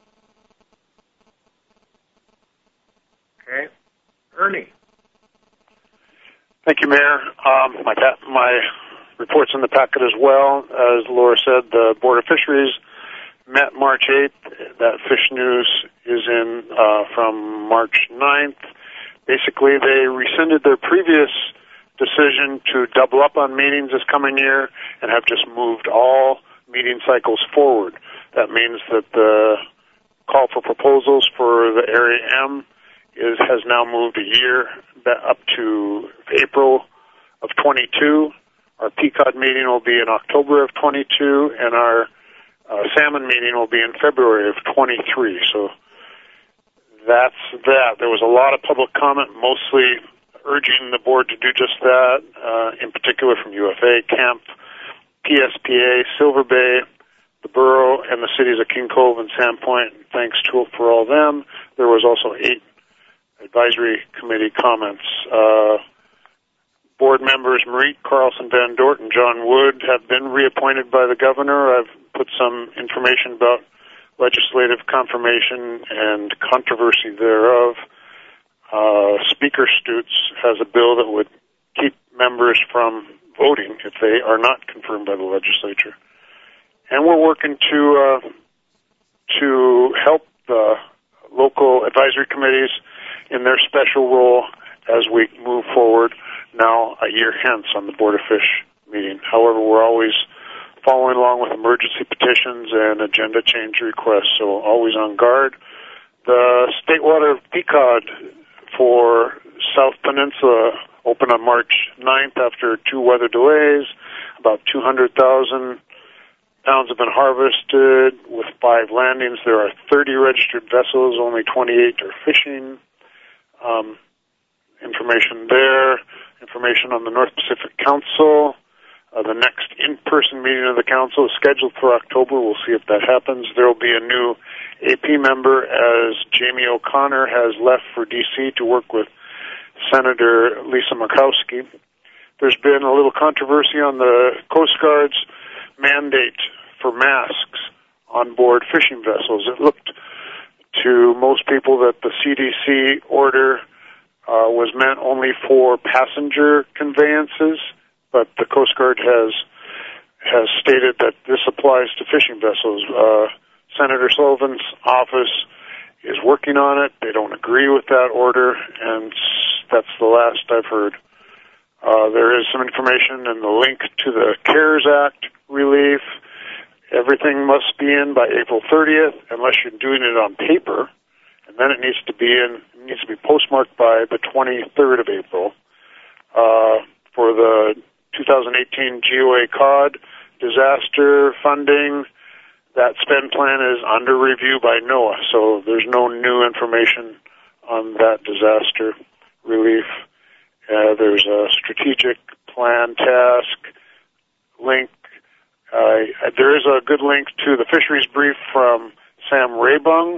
Okay. Ernie. Thank you, Mayor. Um, my, my report's in the packet as well. As Laura said, the Board of Fisheries met March eighth. That Fish News is in uh, from March ninth. Basically, they rescinded their previous decision to double up on meetings this coming year and have just moved all meeting cycles forward. That means that the call for proposals for the Area M is has now moved a year up to April of twenty-two. Our Pequod meeting will be in October of twenty-two, and our uh, salmon meeting will be in February of twenty-three. So that's that. There was a lot of public comment, mostly urging the board to do just that, uh, in particular from U F A, Camp, P S P A, Silver Bay, the borough, and the cities of King Cove and Sandpoint. Thanks to for all them. There was also eight advisory committee comments. Uh, board members Marie Carlson Van Dort and John Wood have been reappointed by the governor. I've put some information about legislative confirmation and controversy thereof. Uh, Speaker Stutz has a bill that would keep members from voting if they are not confirmed by the legislature. And we're working to uh, to help the local advisory committees in their special role as we move forward now a year hence on the Board of Fish meeting. However, we're always following along with emergency petitions and agenda change requests, so always on guard. The State Water Pequod for South Peninsula opened on March ninth after two weather delays. About two hundred thousand pounds have been harvested with five landings. There are thirty registered vessels, only twenty-eight are fishing. Um, information there, information on the North Pacific Council. Uh, the next in-person meeting of the council is scheduled for October. We'll see if that happens. There will be a new A P member as Jamie O'Connor has left for D C to work with Senator Lisa Murkowski. There's been a little controversy on the Coast Guard's mandate for masks on board fishing vessels. It looked to most people that the C D C order uh, was meant only for passenger conveyances, but the Coast Guard has has stated that this applies to fishing vessels. Uh, Senator Sullivan's office is working on it. They don't agree with that order, and that's the last I've heard. Uh, there is some information in the link to the CARES Act relief. Everything must be in by April thirtieth, unless you're doing it on paper, and then it needs to be in. It needs to be postmarked by the twenty-third of April. Uh, for the two thousand eighteen G O A C O D disaster funding, that spend plan is under review by NOAA, so there's no new information on that disaster relief. Uh, there's a strategic plan task link. Uh, there is a good link to the fisheries brief from Sam Raybung,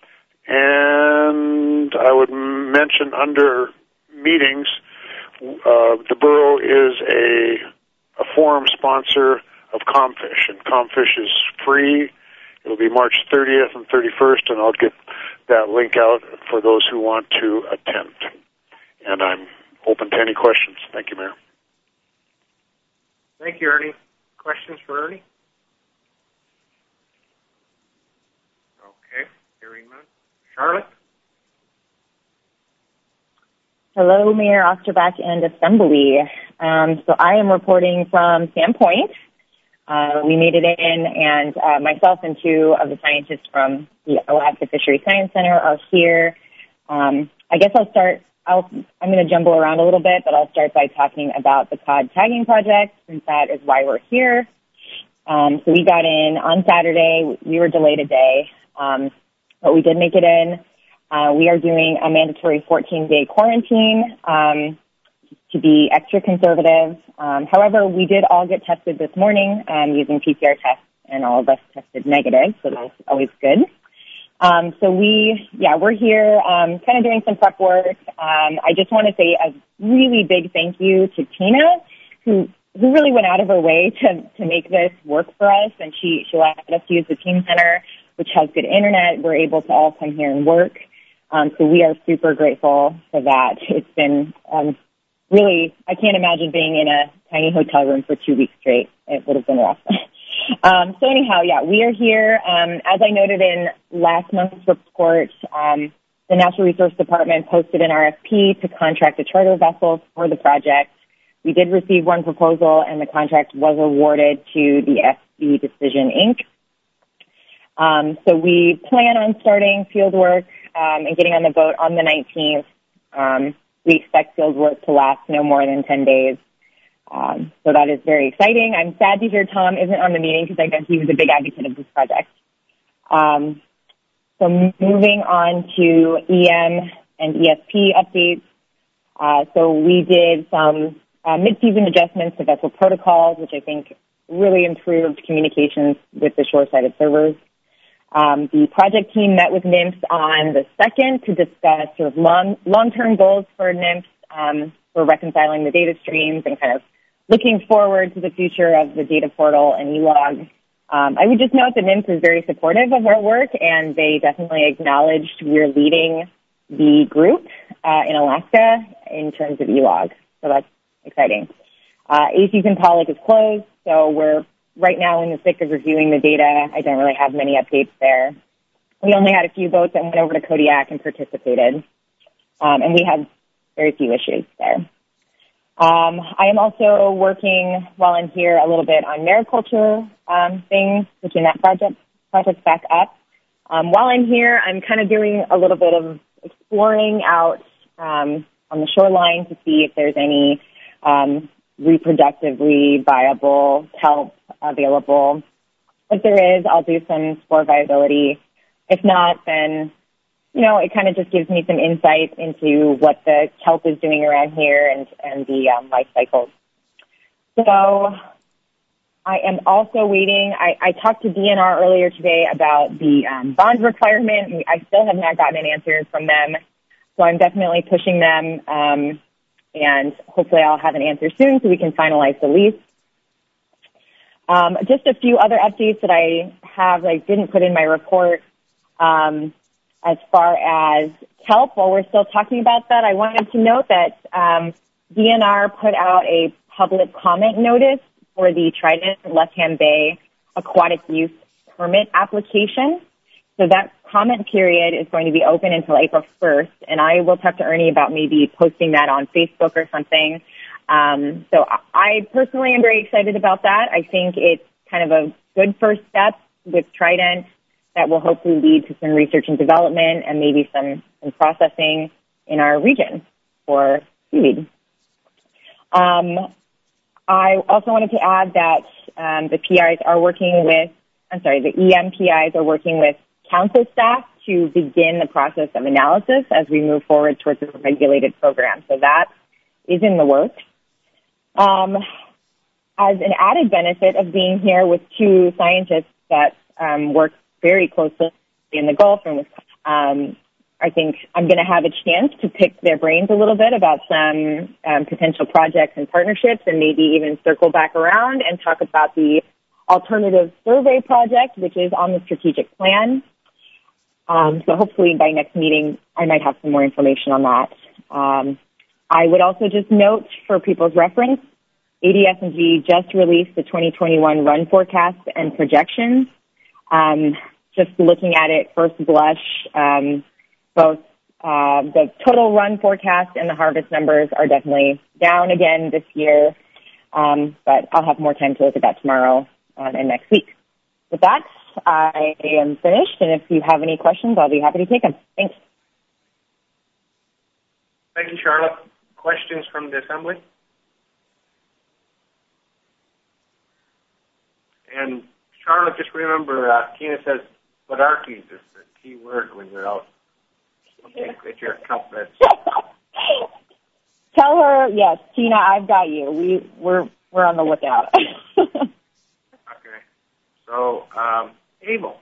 and I would mention under meetings, uh, the borough is a, a forum sponsor of ComFish, and ComFish is free. It'll be March thirtieth and thirty-first, and I'll get that link out for those who want to attend. And I'm open to any questions. Thank you, Mayor. Thank you, Ernie. Questions for Ernie? Okay, hearing none. Charlotte? Hello, Mayor Osterbach and Assembly. Um, so I am reporting from Sandpoint. Uh, we made it in, and uh, myself and two of the scientists from the Alaska Fisheries Science Center are here. Um, I guess I'll start, I'll, I'm going to jumble around a little bit, but I'll start by talking about the cod tagging project, since that is why we're here. Um, so we got in on Saturday. We were delayed a day, um, but we did make it in. Uh, we are doing a mandatory fourteen-day quarantine um, to be extra conservative. Um, however, we did all get tested this morning um, using P C R tests, and all of us tested negative, so that's always good. Um, so we, yeah, we're here um, kind of doing some prep work. Um, I just want to say a really big thank you to Tina, who who really went out of her way to, to make this work for us, and she, she let us use the Team Center, which has good internet. We're able to all come here and work. Um, so we are super grateful for that. It's been um, really, I can't imagine being in a tiny hotel room for two weeks straight. It would have been rough. um, so anyhow, yeah, we are here. Um, as I noted in last month's report, um, the Natural Resource Department posted an R F P to contract a charter vessel for the project. We did receive one proposal, and the contract was awarded to the F C Decision, Incorporated. Um, so we plan on starting field work um, and getting on the boat on the nineteenth. Um, we expect field work to last no more than ten days. Um, so that is very exciting. I'm sad to hear Tom isn't on the meeting because I know he was a big advocate of this project. Um, so moving on to E M and E S P updates. Uh, so we did some uh, mid-season adjustments to vessel protocols, which I think really improved communications with the shore-side observers. Um, the project team met with NIMS on the second to discuss sort of long, long-term goals for NIMS um, for reconciling the data streams and kind of looking forward to the future of the data portal and E log. Um, I would just note that NIMS is very supportive of our work, and they definitely acknowledged we're leading the group uh, in Alaska in terms of E log. So that's exciting. Uh, A C S and Pollock is closed, so we're right now in the thick of reviewing the data. I don't really have many updates there. We only had a few boats that went over to Kodiak and participated, um, and we have very few issues there. Um, I am also working while I'm here a little bit on mariculture um, things, switching that project project back up. Um, while I'm here, I'm kind of doing a little bit of exploring out um, on the shoreline to see if there's any um, reproductively viable kelp available. If there is, I'll do some spore viability. If not, then, you know, it kind of just gives me some insight into what the kelp is doing around here and, and the um, life cycles. So I am also waiting. I, I talked to D N R earlier today about the um, bond requirement. I still have not gotten an answer from them, so I'm definitely pushing them, um, and hopefully I'll have an answer soon so we can finalize the lease. Um, just a few other updates that I have I didn't put in my report. Um, as far as kelp, while we're still talking about that, I wanted to note that um, D N R put out a public comment notice for the Trident Left-Hand Bay Aquatic Use Permit application. So that comment period is going to be open until April first, and I will talk to Ernie about maybe posting that on Facebook or something. Um, so I personally am very excited about that. I think it's kind of a good first step with Trident that will hopefully lead to some research and development and maybe some, some processing in our region for seaweed. Um, I also wanted to add that um, the P Is are working with, I'm sorry, the E M P Is are working with council staff to begin the process of analysis as we move forward towards a regulated program. So that is in the works. Um, as an added benefit of being here with two scientists that um, work very closely in the Gulf and with, um, I think I'm going to have a chance to pick their brains a little bit about some um, potential projects and partnerships, and maybe even circle back around and talk about the alternative survey project, which is on the strategic plan. Um, so hopefully by next meeting, I might have some more information on that. Um, I would also just note for people's reference, A D S and G just released the twenty twenty-one run forecast and projections. Um, just looking at it first blush, um, both uh, the total run forecast and the harvest numbers are definitely down again this year. Um, but I'll have more time to look at that tomorrow um, and next week. With that, I am finished, and if you have any questions, I'll be happy to take them. Thanks. Thank you, Charlotte. Questions from the Assembly? And Charlotte, just remember, uh, Tina says Badarkis is the key word when you're out at your conference. Tell her, yes, Tina, I've got you. We, we're, we're on the lookout. Okay. So, um, Abel.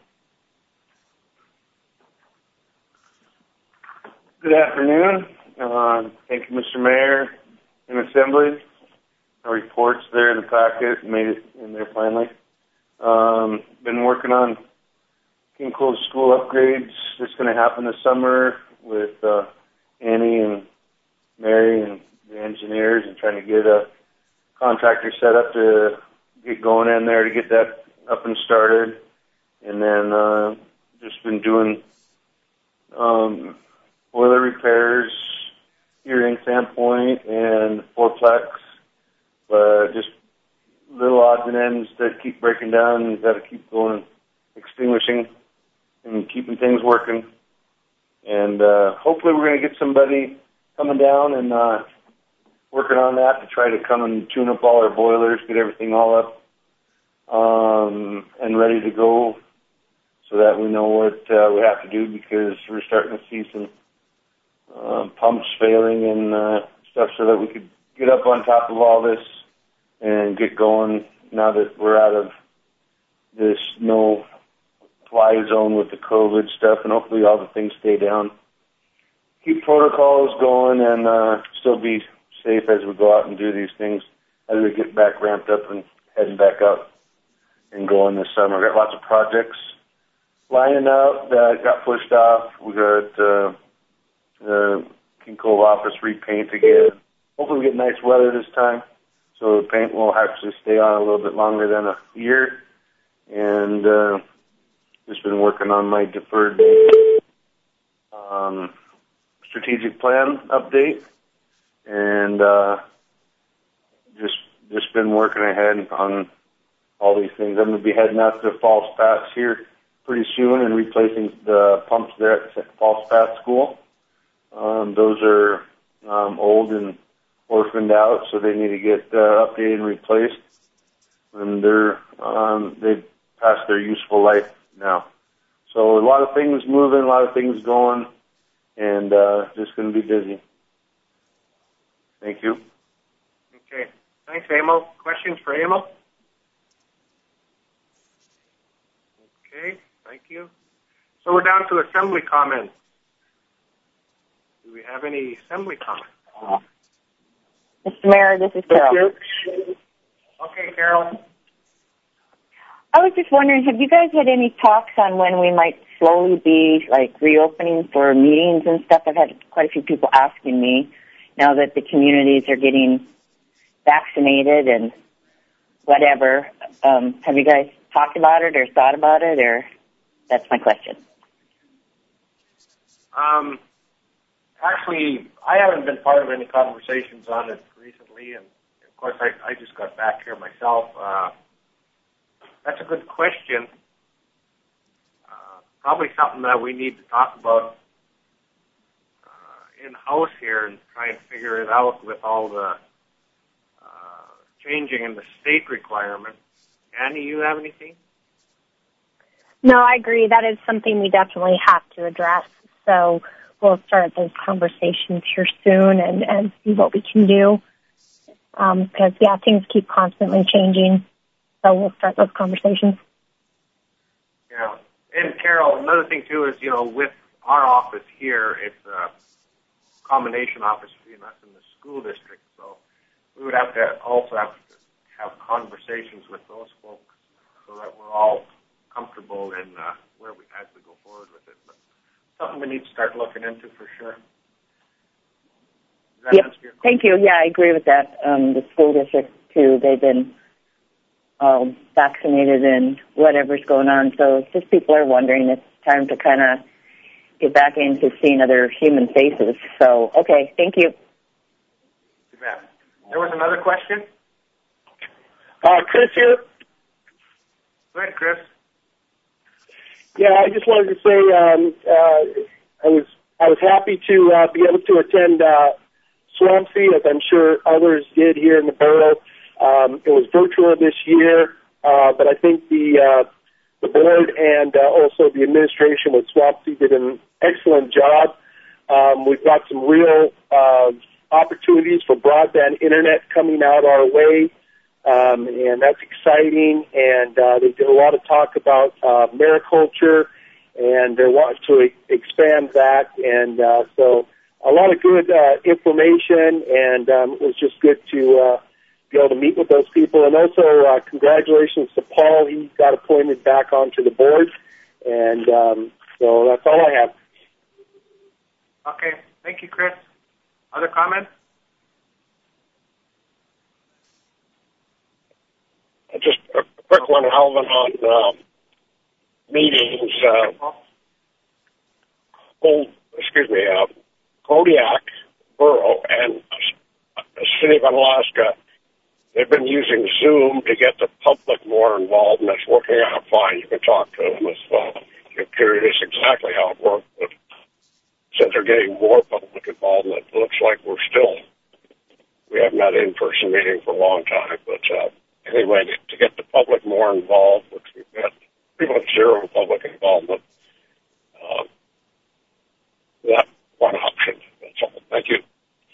Good afternoon. Uh, thank you, Mister Mayor and Assembly. Our reports there in the packet, made it in there finally. Um, been working on King Cove school upgrades. That's going to happen this summer with uh, Annie and Mary and the engineers, and trying to get a contractor set up to get going in there to get that up and started. And then uh, just been doing um, boiler repairs here in Sandpoint and fourplex, but just little odds and ends that keep breaking down. You've got to keep going, extinguishing, and keeping things working. And uh, hopefully we're going to get somebody coming down and uh, working on that to try to come and tune up all our boilers, get everything all up um, and ready to go, so that we know what uh, we have to do, because we're starting to see some uh, pumps failing and uh, stuff, so that we could get up on top of all this and get going now that we're out of this no-fly zone with the COVID stuff, and hopefully all the things stay down. Keep protocols going and uh, still be safe as we go out and do these things as we get back ramped up and heading back out and going this summer. We've got lots of projects lining up that got pushed off. We got uh, the King Cove office repaint again. Hopefully we get nice weather this time, so the paint will actually stay on a little bit longer than a year. And uh, just been working on my deferred um, strategic plan update, and uh, just just been working ahead on all these things. I'm going to be heading out to Falls Pat here pretty soon and replacing the pumps there at Falls Pat School. Um, those are um, old and orphaned out, so they need to get uh, updated and replaced. And they're um, they've passed their useful life now. So a lot of things moving, a lot of things going, and uh, just going to be busy. Thank you. Okay. Thanks, Emil. Questions for Emil? Okay. Thank you. So we're down to Assembly comments. Do we have any Assembly comments? Mister Mayor, this is Carol. Okay, Carol. I was just wondering, have you guys had any talks on when we might slowly be, like, reopening for meetings and stuff? I've had quite a few people asking me now that the communities are getting vaccinated and whatever. Um, have you guys talked about it or thought about it, or that's my question? Um, actually, I haven't been part of any conversations on it recently, and of course, I, I just got back here myself. Uh, that's a good question. Uh, probably something that we need to talk about uh, in-house here and try and figure it out with all the uh, changing in the state requirements. Annie, you have anything? No, I agree. That is something we definitely have to address. So we'll start those conversations here soon and, and see what we can do. Because, um, yeah, things keep constantly changing. So we'll start those conversations. Yeah. And, Carol, another thing, too, is, you know, with our office here, it's a combination office between us and the school district. So we would have to also have to have conversations with those folks so that we're all comfortable in uh, where we as we go forward with it. But something we need to start looking into for sure. Does that Yep. answer your question? Thank you. Yeah, I agree with that. Um, the school district, too, they've been um, vaccinated and whatever's going on. So just people are wondering, it's time to kind of get back into seeing other human faces. So, okay, thank you. Too bad. There was another question? Uh, Chris here. Go ahead, Chris. Yeah, I just wanted to say um, uh, I was I was happy to uh, be able to attend uh, Swampsea, as I'm sure others did here in the borough. Um, it was virtual this year, uh, but I think the uh, the board and uh, also the administration with Swampsea did an excellent job. Um, we've got some real uh, opportunities for broadband internet coming out our way. Um, and that's exciting, and uh, they did a lot of talk about uh, mariculture, and they want to e- expand that, and uh, so a lot of good uh, information, and um, it was just good to uh, be able to meet with those people, and also uh, congratulations to Paul. He got appointed back onto the board, and um, so that's all I have. Okay. Thank you, Chris. Other comments? Just a quick one, Alvin, on uh, meetings. Uh, old, excuse me, uh, Kodiak Borough and the City of Alaska, they've been using Zoom to get the public more involved, and it's working out fine. You can talk to them as well. You're curious exactly how it works, but since they're getting more public involvement, it looks like we're still, we haven't had an in-person meeting for a long time, but uh, anyway, to get the public more involved, which we've got pretty much zero public involvement, uh, that's one option. That's all. Thank you.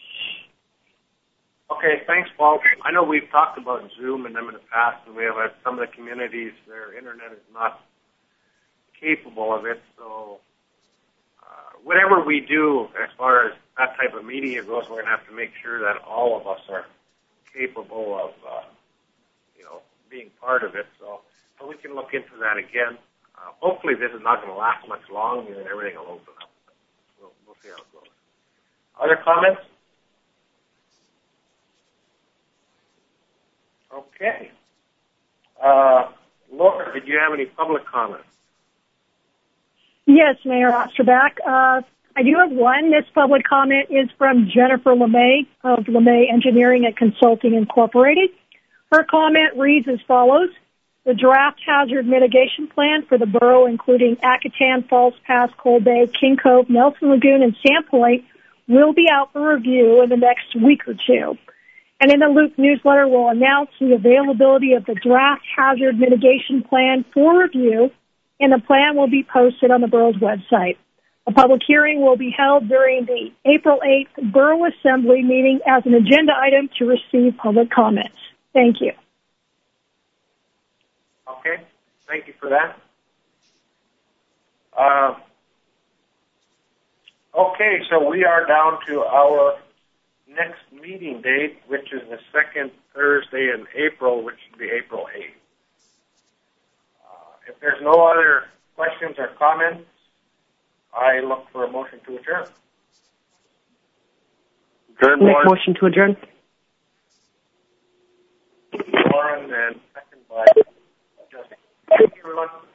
Okay, thanks, Paul. I know we've talked about Zoom and them in the past, and we have had some of the communities, their internet is not capable of it, so uh, whatever we do as far as that type of media goes, we're going to have to make sure that all of us are capable of uh, you know, being part of it, so, so we can look into that again. Uh, hopefully this is not going to last much longer and everything will open up. We'll, we'll see how it goes. Other comments? Okay. Uh, Laura, did you have any public comments? Yes, Mayor Osterbach. Uh, I do have one. This public comment is from Jennifer LeMay of LeMay Engineering and Consulting Incorporated. Her comment reads as follows. The draft hazard mitigation plan for the borough, including Acatan, Falls Pass, Coal Bay, King Cove, Nelson Lagoon, and Sandpoint, will be out for review in the next week or two. And in the Loop newsletter, we'll announce the availability of the draft hazard mitigation plan for review, and the plan will be posted on the borough's website. A public hearing will be held during the April eighth Borough Assembly meeting as an agenda item to receive public comments. Thank you. Okay, thank you for that. Uh, okay, so we are down to our next meeting date, which is the second Thursday in April, which should be April eighth. Uh, if there's no other questions or comments, I look for a motion to adjourn. Adjourn, Make motion to adjourn. Lauren and second by Justin. Thank you, everyone.